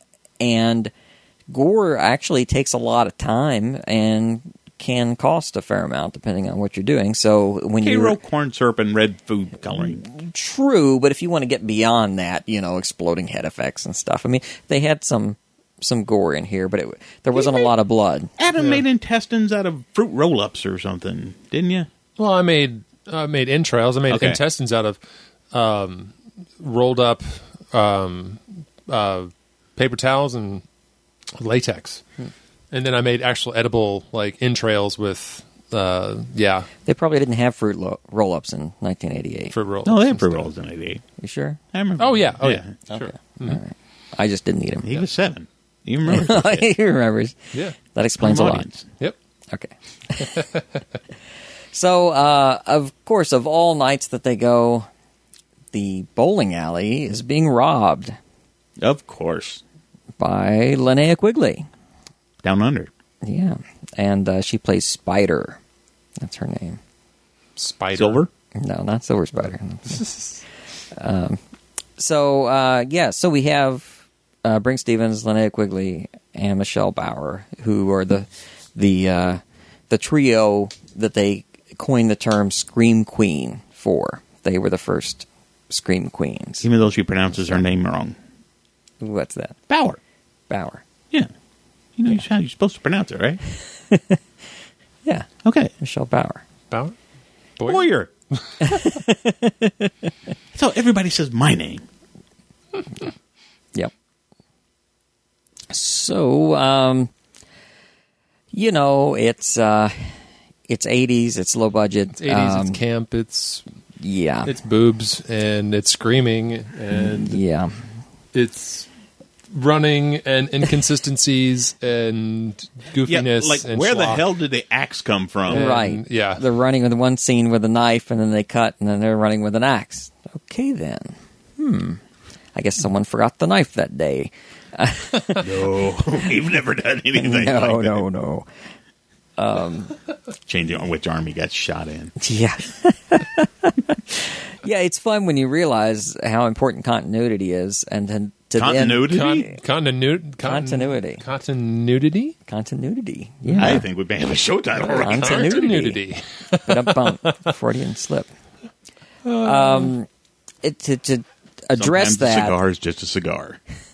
And gore actually takes a lot of time and can cost a fair amount depending on what you're doing. So when you K-roll corn syrup and red food coloring. true, but if you want to get beyond that, you know, exploding head effects and stuff. I mean, they had some some gore in here, but it, there wasn't a lot of blood. Adam made intestines out of fruit roll-ups or something, didn't you? Well, I made I made entrails. I made Okay. intestines out of um, rolled up um, uh, paper towels and latex, and then I made actual edible like entrails with uh, yeah They probably didn't have fruit lo- roll-ups in nineteen eighty-eight. fruit rolls. No, they had and fruit stuff. rolls in eighty-eight. You sure? I remember. Oh yeah, oh yeah, Okay. sure. All right. I just didn't eat them. He was seven. You remember? that shit. He remembers. Yeah. That explains a Home lot. audience. Yep. Okay. So, uh, of course, of all nights that they go, the bowling alley is being robbed Of course. by Linnea Quigley. Down under. Yeah. And uh, she plays Spider. That's her name. Spider. Silver? No, not Silver Spider. um, so, uh, yeah, so we have uh, Brink Stevens, Linnea Quigley, and Michelle Bauer, who are the the uh, the trio that they coined the term Scream Queen for. They were the first Scream Queens. Even though she pronounces her name wrong. What's that? Bauer. Bauer. Yeah. You know how you're supposed to pronounce it, right? Yeah, Okay. Michelle Bauer. Bauer? Boy? Boyer. That's how everybody says my name. Yep. So, um, you know, it's uh, it's eighties, it's low budget. It's eighties. Um, it's camp. It's yeah, it's boobs and it's screaming and yeah. it's running and inconsistencies and Yeah, goofiness. like and where the schlock. hell did the axe come from? And, Right. Yeah. They're running with one scene with a knife, and then they cut, and then they're running with an axe. Okay, then. Hmm. I guess someone forgot the knife that day. No, we've never done anything no, like that. no, no. Um, Changing on which arm he got shot in. Yeah. Yeah, it's fun when you realize how important continuity is, and then to Continuity? then Con- continu- con- Continuity. Continuity? Continuity. Yeah. I think we may have a show title. Right? Continuity. Ba-dum-bum. Freudian slip. Um, it, to, to address Sometimes that, a cigar is just a cigar.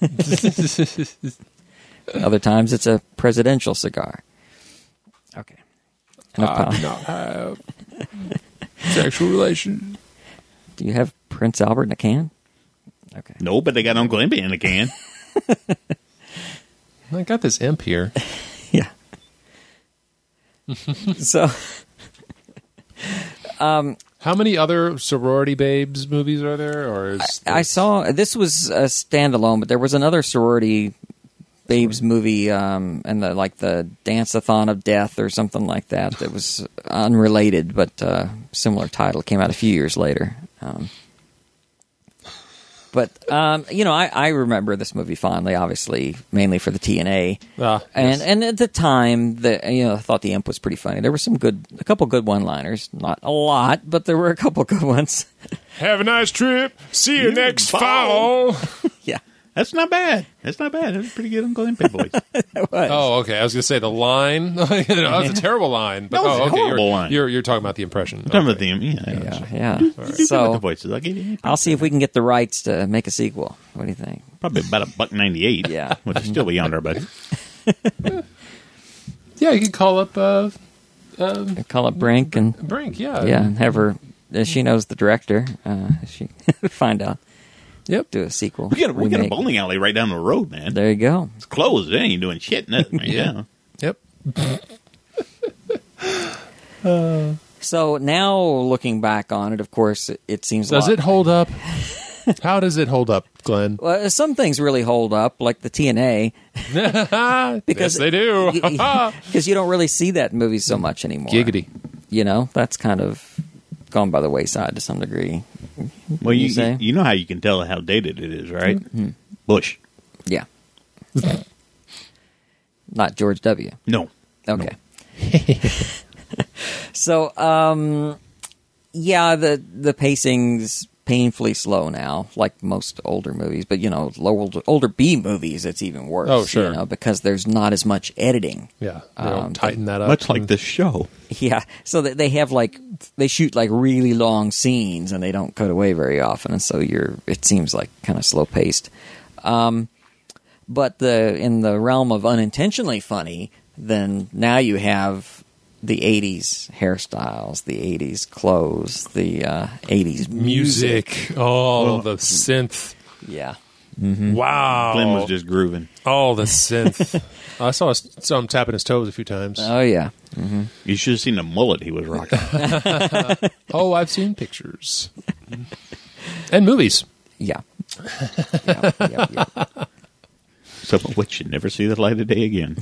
other times it's a presidential cigar. Okay. Enough I time. do not have sexual relations. Do you have Prince Albert in a can? Okay. No, but they got Uncle Impy in a can. I got this imp here. Yeah. So, um, how many other sorority babes movies are there? Or is I, I saw this was a standalone, but there was another sorority babes movie, um, and the like the Dance-a-thon of Death or something like that. That was unrelated, but uh, similar title. Came out a few years later. Um, but um, you know, I, I remember this movie fondly. Obviously, mainly for the T N A, Ah, and yes. and at the time, the you know, I thought the Imp was pretty funny. There were some good, a couple good one-liners. Not a lot, but there were a couple good ones. Have a nice trip. See you next fall. Yeah. That's not bad. That's not bad. That's a pretty good Uncle Impy voice. Oh, okay. I was going to say the line. That was a terrible line. But That was oh, a okay. horrible You're, line. You're, you're talking about the impression. I'm talking Okay. about the yeah, Yeah, yeah. yeah. Do, do good So- with the voices. I'll, give you, I'll see if we can get the rights to make a sequel. What do you think? probably about a buck ninety eight. Yeah. which is still beyond our budget. Yeah, you could call up uh, um, Call up Brink and Brink. Yeah. yeah, and have her. Uh, she knows the director. Uh, she find out. Yep. Do a sequel. We got a, we got a remake. bowling alley right down the road, man. There you go. It's closed. It ain't doing shit. Nothing right Yeah. now. Yep. So now, looking back on it, of course, it, it seems. Does a lot, it hold up? How does it hold up, Glenn? Well, some things really hold up, like the T N A, Yes, they do. because you don't really see that in movies so much anymore. Giggity. You know, that's kind of gone by the wayside to some degree. Well, you You say? you, you know how you can tell how dated it is, right? Mm-hmm. Bush. Yeah. Not George W. No. Okay. So, um, yeah, the the pacing's painfully slow now, like most older movies. But you know, older, older B movies, it's even worse. Oh, sure. You know, because there's not as much editing. Yeah. They Um, don't tighten that up. Much like this show. Yeah, so that they have like they shoot like really long scenes and they don't cut away very often, and so you're it seems like kind of slow paced. Um, but the in the realm of unintentionally funny, then now you have the eighties hairstyles, the eighties clothes, the uh, eighties music. music. Oh, the synth. Yeah, Wow. Glenn was just grooving. Oh, the synth. I saw, saw him tapping his toes a few times. oh yeah, You should have seen the mullet he was rocking. Oh, I've seen pictures. And movies. yeah, yeah, yeah, yeah. Some of which should never see the light of day again.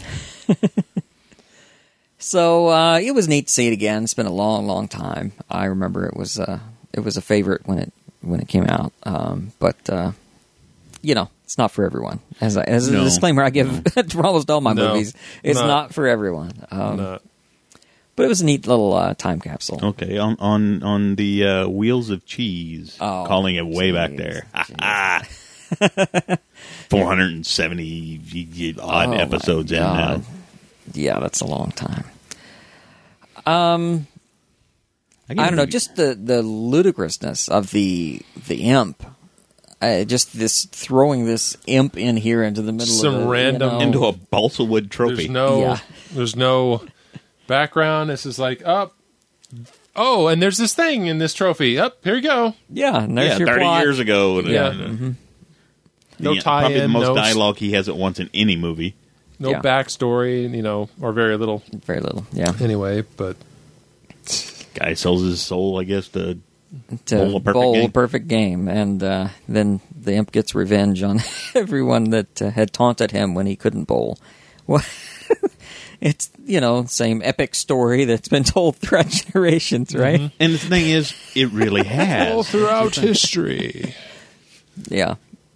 So uh, it was neat to see it again. It's been a long, long time. I remember it was uh, it was a favorite when it when it came out. Um, but uh, you know, it's not for everyone. As I, as No. a disclaimer, I give to almost all my No, movies. It's not- not, for everyone. Um, Not- But it was a neat little uh, time capsule. Okay, on on on the uh, Wheels of Cheese, Oh, calling it way back jeez, there. jeez. four hundred seventy odd Oh, my episodes in now. God. Yeah, that's a long time. Um, I don't know, just the, the ludicrousness of the the imp. Uh, just this throwing this imp in here into the middle Some of the, random- you know, into a balsa wood trophy. There's no, Yeah. there's no background. This is like, up. Oh, and there's this thing in this trophy. Up, here you go. yeah, and there's yeah, your thirty plot. years ago. Yeah. uh, Mm-hmm. No the- tie-in, Probably the most no- dialogue he has at once in any movie. No Yeah. backstory, you know, or very little Very little, yeah. anyway, but Guy sells his soul, I guess, to To bowl a perfect bowl game. a perfect game, and uh, then the imp gets revenge on everyone that uh, had taunted him when he couldn't bowl. Well, it's you know same epic story that's been told throughout generations, right? And the thing is, it really has. all throughout history. Yeah.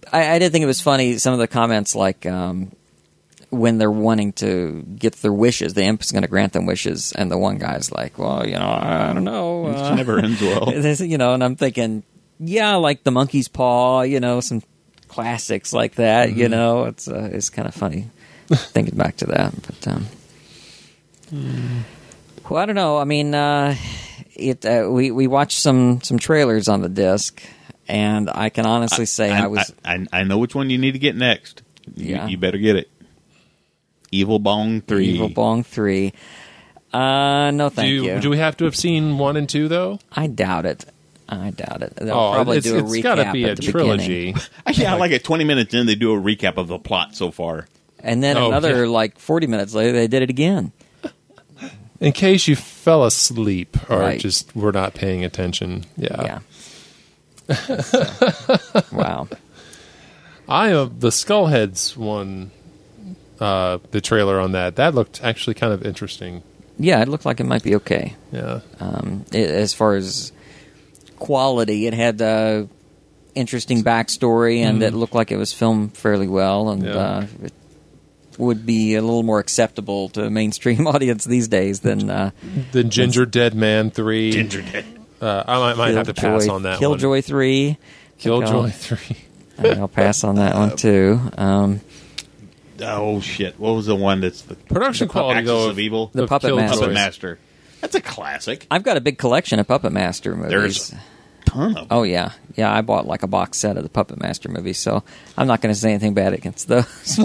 I, I did think it was funny. Some of the comments, like um, when they're wanting to get their wishes, the imp is going to grant them wishes, and the one guy's like, "Well, you know, I don't know." It Uh, never ends well. this- you know, and I'm thinking, yeah, like the monkey's paw, you know, some classics like that. Mm-hmm. You know, it's uh, it's kind of funny thinking back to that. But um, Mm. well, I don't know. I mean, uh, it uh, we we watched some some trailers on the disc, and I can honestly say I, I, was. I, I, I know which one you need to get next. You, Yeah. you better get it. Evil Bong three. Evil Bong three. Uh, no, thank do, you. do we have to have seen one and two though? I doubt it. I doubt it. They'll oh, probably it's, do a it's recap gotta be at a the trilogy. beginning. Yeah, like at twenty minutes in, they do a recap of the plot so far. And then Oh, another, yeah. like, forty minutes later, they did it again. In case you fell asleep or Right. just were not paying attention. Yeah. Yeah. So, wow. I uh, the Skullheads one, uh, the trailer on that, that looked actually kind of interesting. Yeah, it looked like it might be okay. Yeah. Um, it, as far as quality, it had uh, interesting backstory, and Mhm. it looked like it was filmed fairly well, and Yeah. uh, it would be a little more acceptable to a mainstream audience these days than uh, The Ginger Dead Man three. Ginger Dead. Uh, I might, might have to pass Killjoy- on that Killjoy one. three. Killjoy I'll- three. I think I'll pass on that one too. Um, Oh shit! What was the one that's the Production the quality, Axis though, of Evil? The of Puppet Killjoy. Master. Puppet Master. That's a classic. I've got a big collection of Puppet Master movies. There's a ton of them. Oh yeah, yeah. I bought like a box set of the Puppet Master movies, so I'm not going to say anything bad against those.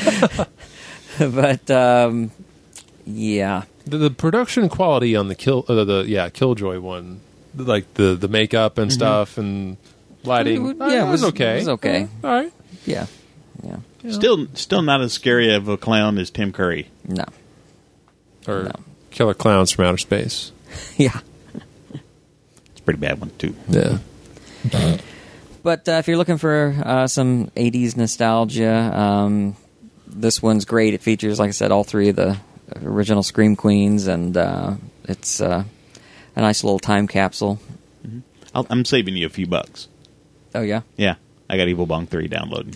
But um, yeah, The, the production quality on the kill, uh, the yeah Killjoy one, like the the makeup and stuff and lighting, It would- uh, yeah, it was, okay. It was okay. All right. Yeah, yeah. Still, still not as scary of a clown as Tim Curry. No, Or No. Killer Clowns from Outer Space. yeah. It's a pretty bad one too. Yeah. But uh, if you're looking for uh, some eighties nostalgia, um, this one's great. It features, like I said, all three of the original Scream Queens, and uh, it's uh, a nice little time capsule. I'll, I'm saving you a few bucks. Oh yeah. Yeah, I got Evil Bong three downloading.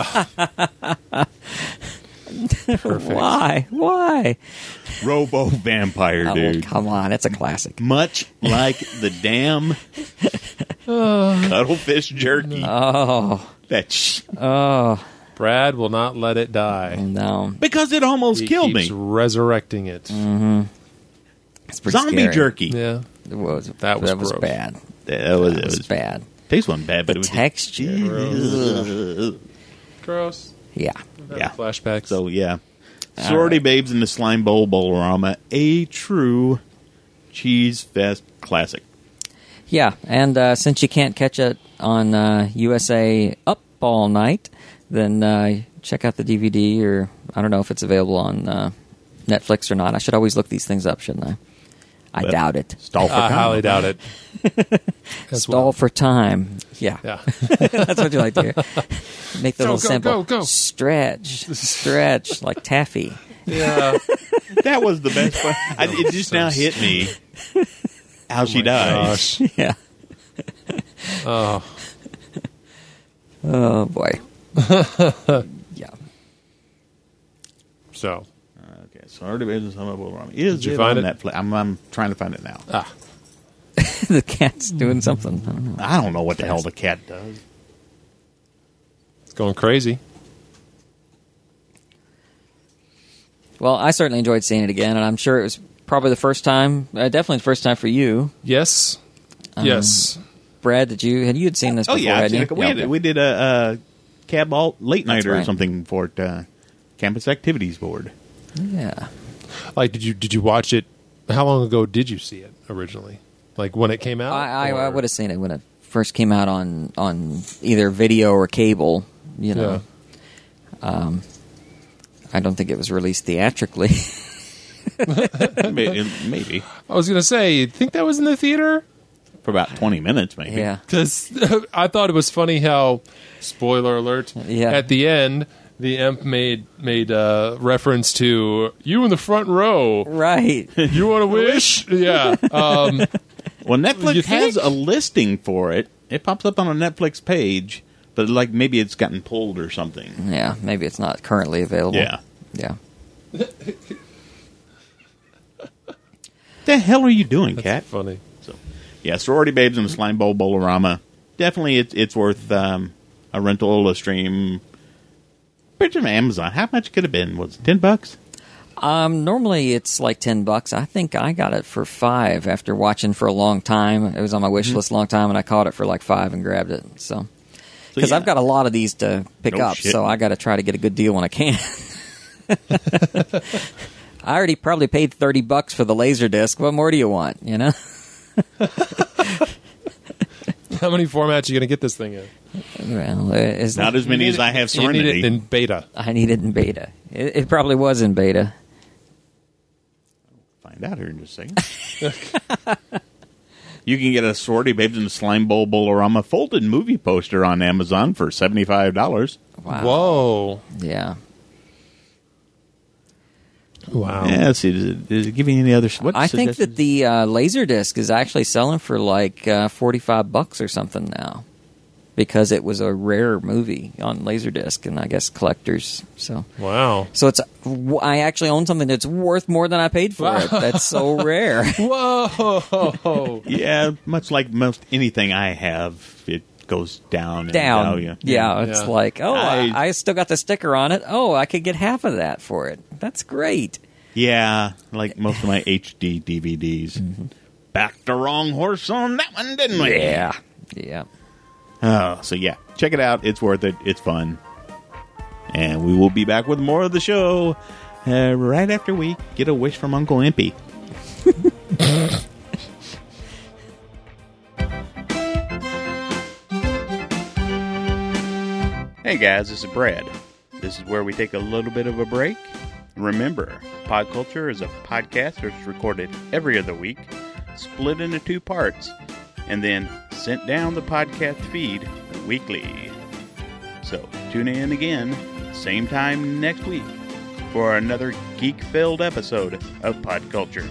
Perfect. Why? Why? Robo Vampire, Oh, dude. come on, it's a classic. Much like the damn cuttlefish jerky. Oh, That sh- oh Brad will not let it die. no, because it almost He killed keeps me. resurrecting it. it's pretty Zombie scary. jerky. Yeah. It was That was that was gross. bad. That was, That it was was bad. Taste wasn't bad, but The it was texture. Gross. Yeah. Yeah. Flashbacks. So yeah, sorority right. babes in the slime bowl bowlrama, a true cheese fest classic. Yeah, and uh, since you can't catch it on uh, U S A Up All Night, then uh, check out the D V D, or I don't know if it's available on uh, Netflix or not. I should always look these things up, shouldn't I? I But- doubt it. Stall for I time. highly doubt it. As Stall well. for time. Yeah. Yeah. That's what you like to hear. Make the Go, little go, symbol. go, go. Stretch. Stretch. Like taffy. Yeah. That was the best part. I, it just now hit me how she died. Gosh. Yeah. Oh. Oh, boy. Yeah. So. Okay, sorority babes in the slime bowl bowlrama. Is Did you it find on it? Netflix? I'm, I'm trying to find it now. Ah. The cat's doing something. I don't know. I don't know what the hell the cat does. It's going crazy. Well, I certainly enjoyed seeing it again, and I'm sure it was probably the first time, uh, definitely the first time for you. Yes. Yes. Brad, did you, had you had seen this Oh before, yeah, I've hadn't seen you? it. we, Yeah, had, okay. we did a, a cab alt late night That's or right. something for it, uh, campus activities board. Yeah. Like, did you did you watch it? How long ago did you see it originally? Like when it came out? I, I, I or- would have seen it when it first came out on, on either video or cable, you know. Um, I don't think it was released theatrically. Maybe, maybe I was gonna say, you think that was in the theater? for about twenty minutes, maybe. Yeah. Because I thought it was funny how, spoiler alert, Yeah. at the end the imp made made uh, reference to you in the front row. Right. You want to wish? Yeah. Um, Well, Netflix You has think? a listing for it. It pops up on a Netflix page But like maybe it's gotten pulled or something. Yeah, maybe it's not currently available. Yeah. Yeah. The hell are you doing, Kat? Funny. So, yeah, Sorority Babes and the Slime Bowl Bolorama. Definitely, it's it's worth um, a rental, a stream. Picture from Amazon. How much could it have been? Was it ten bucks? Um, normally it's like ten bucks. I think I got it for five after watching for a long time. It was on my wish list a long time, and I caught it for like five and grabbed it. So, because So, yeah. I've got a lot of these to pick No up, shit. so I got to try to get a good deal when I can. I already probably paid thirty bucks for the Laserdisc. What more do you want? You know. How many formats are you going to get this thing in? Well, it's Not as many You as need I it- have You need Serenity. it in beta. I need it in beta. It, it probably was in beta. Find out here in just a second. You can get a Sorority Babes and the Slime Bowl Bolorama folded movie poster on Amazon for seventy-five dollars. Wow. Whoa. Yeah. Wow. Yeah, let's see. Does it, does it give you any other... What I think suggestions? that the uh, Laserdisc is actually selling for like uh, forty-five bucks or something now, because it was a rare movie on Laserdisc, and I guess collectors. So, Wow. so it's I actually own something that's worth more than I paid for it. That's so rare. Whoa. Yeah, much like most anything I have, it goes down in Down. value. Yeah, it's Yeah. like, oh, I, I- I still got the sticker on it. Oh, I could get half of that for it. That's great. Yeah, like most of my H D D V Ds. Backed the wrong horse on that one, didn't we? Yeah, yeah. Oh, so yeah, check it out. It's worth it. It's fun. And we will be back with more of the show uh, right after we get a wish from Uncle Impy. Hey guys, this is Brad. This is where we take a little bit of a break. Remember, Pod Culture is a podcast that's recorded every other week, split into two parts, and then sent down the podcast feed weekly. So tune in again, same time next week, for another geek-filled episode of Pod Culture.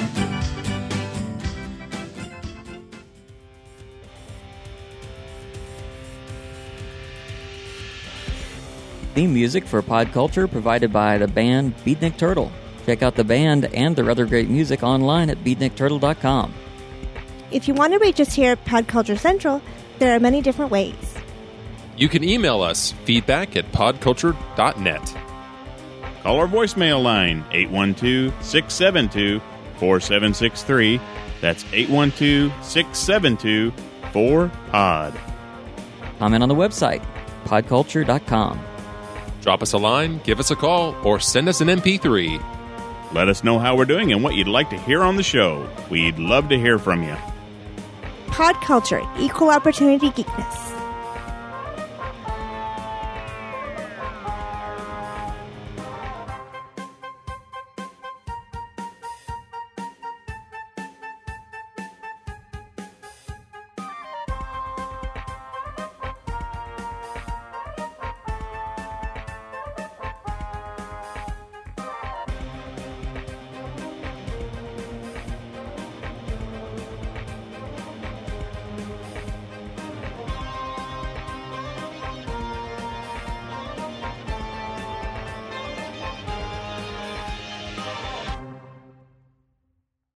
Theme music for Pod Culture provided by the band Beatnik Turtle. Check out the band and their other great music online at beatnik turtle dot com. If you want to reach us here at Pod Culture Central, there are many different ways. You can email us feedback at podculture dot net. Call our voicemail line, eight one two, six seven two, four seven six three. That's eight one two, six seven two, four P O D. Comment on the website, pod culture dot com. Drop us a line, give us a call, or send us an M P three. Let us know how we're doing and what you'd like to hear on the show. We'd love to hear from you. Pod Culture, equal opportunity geekness.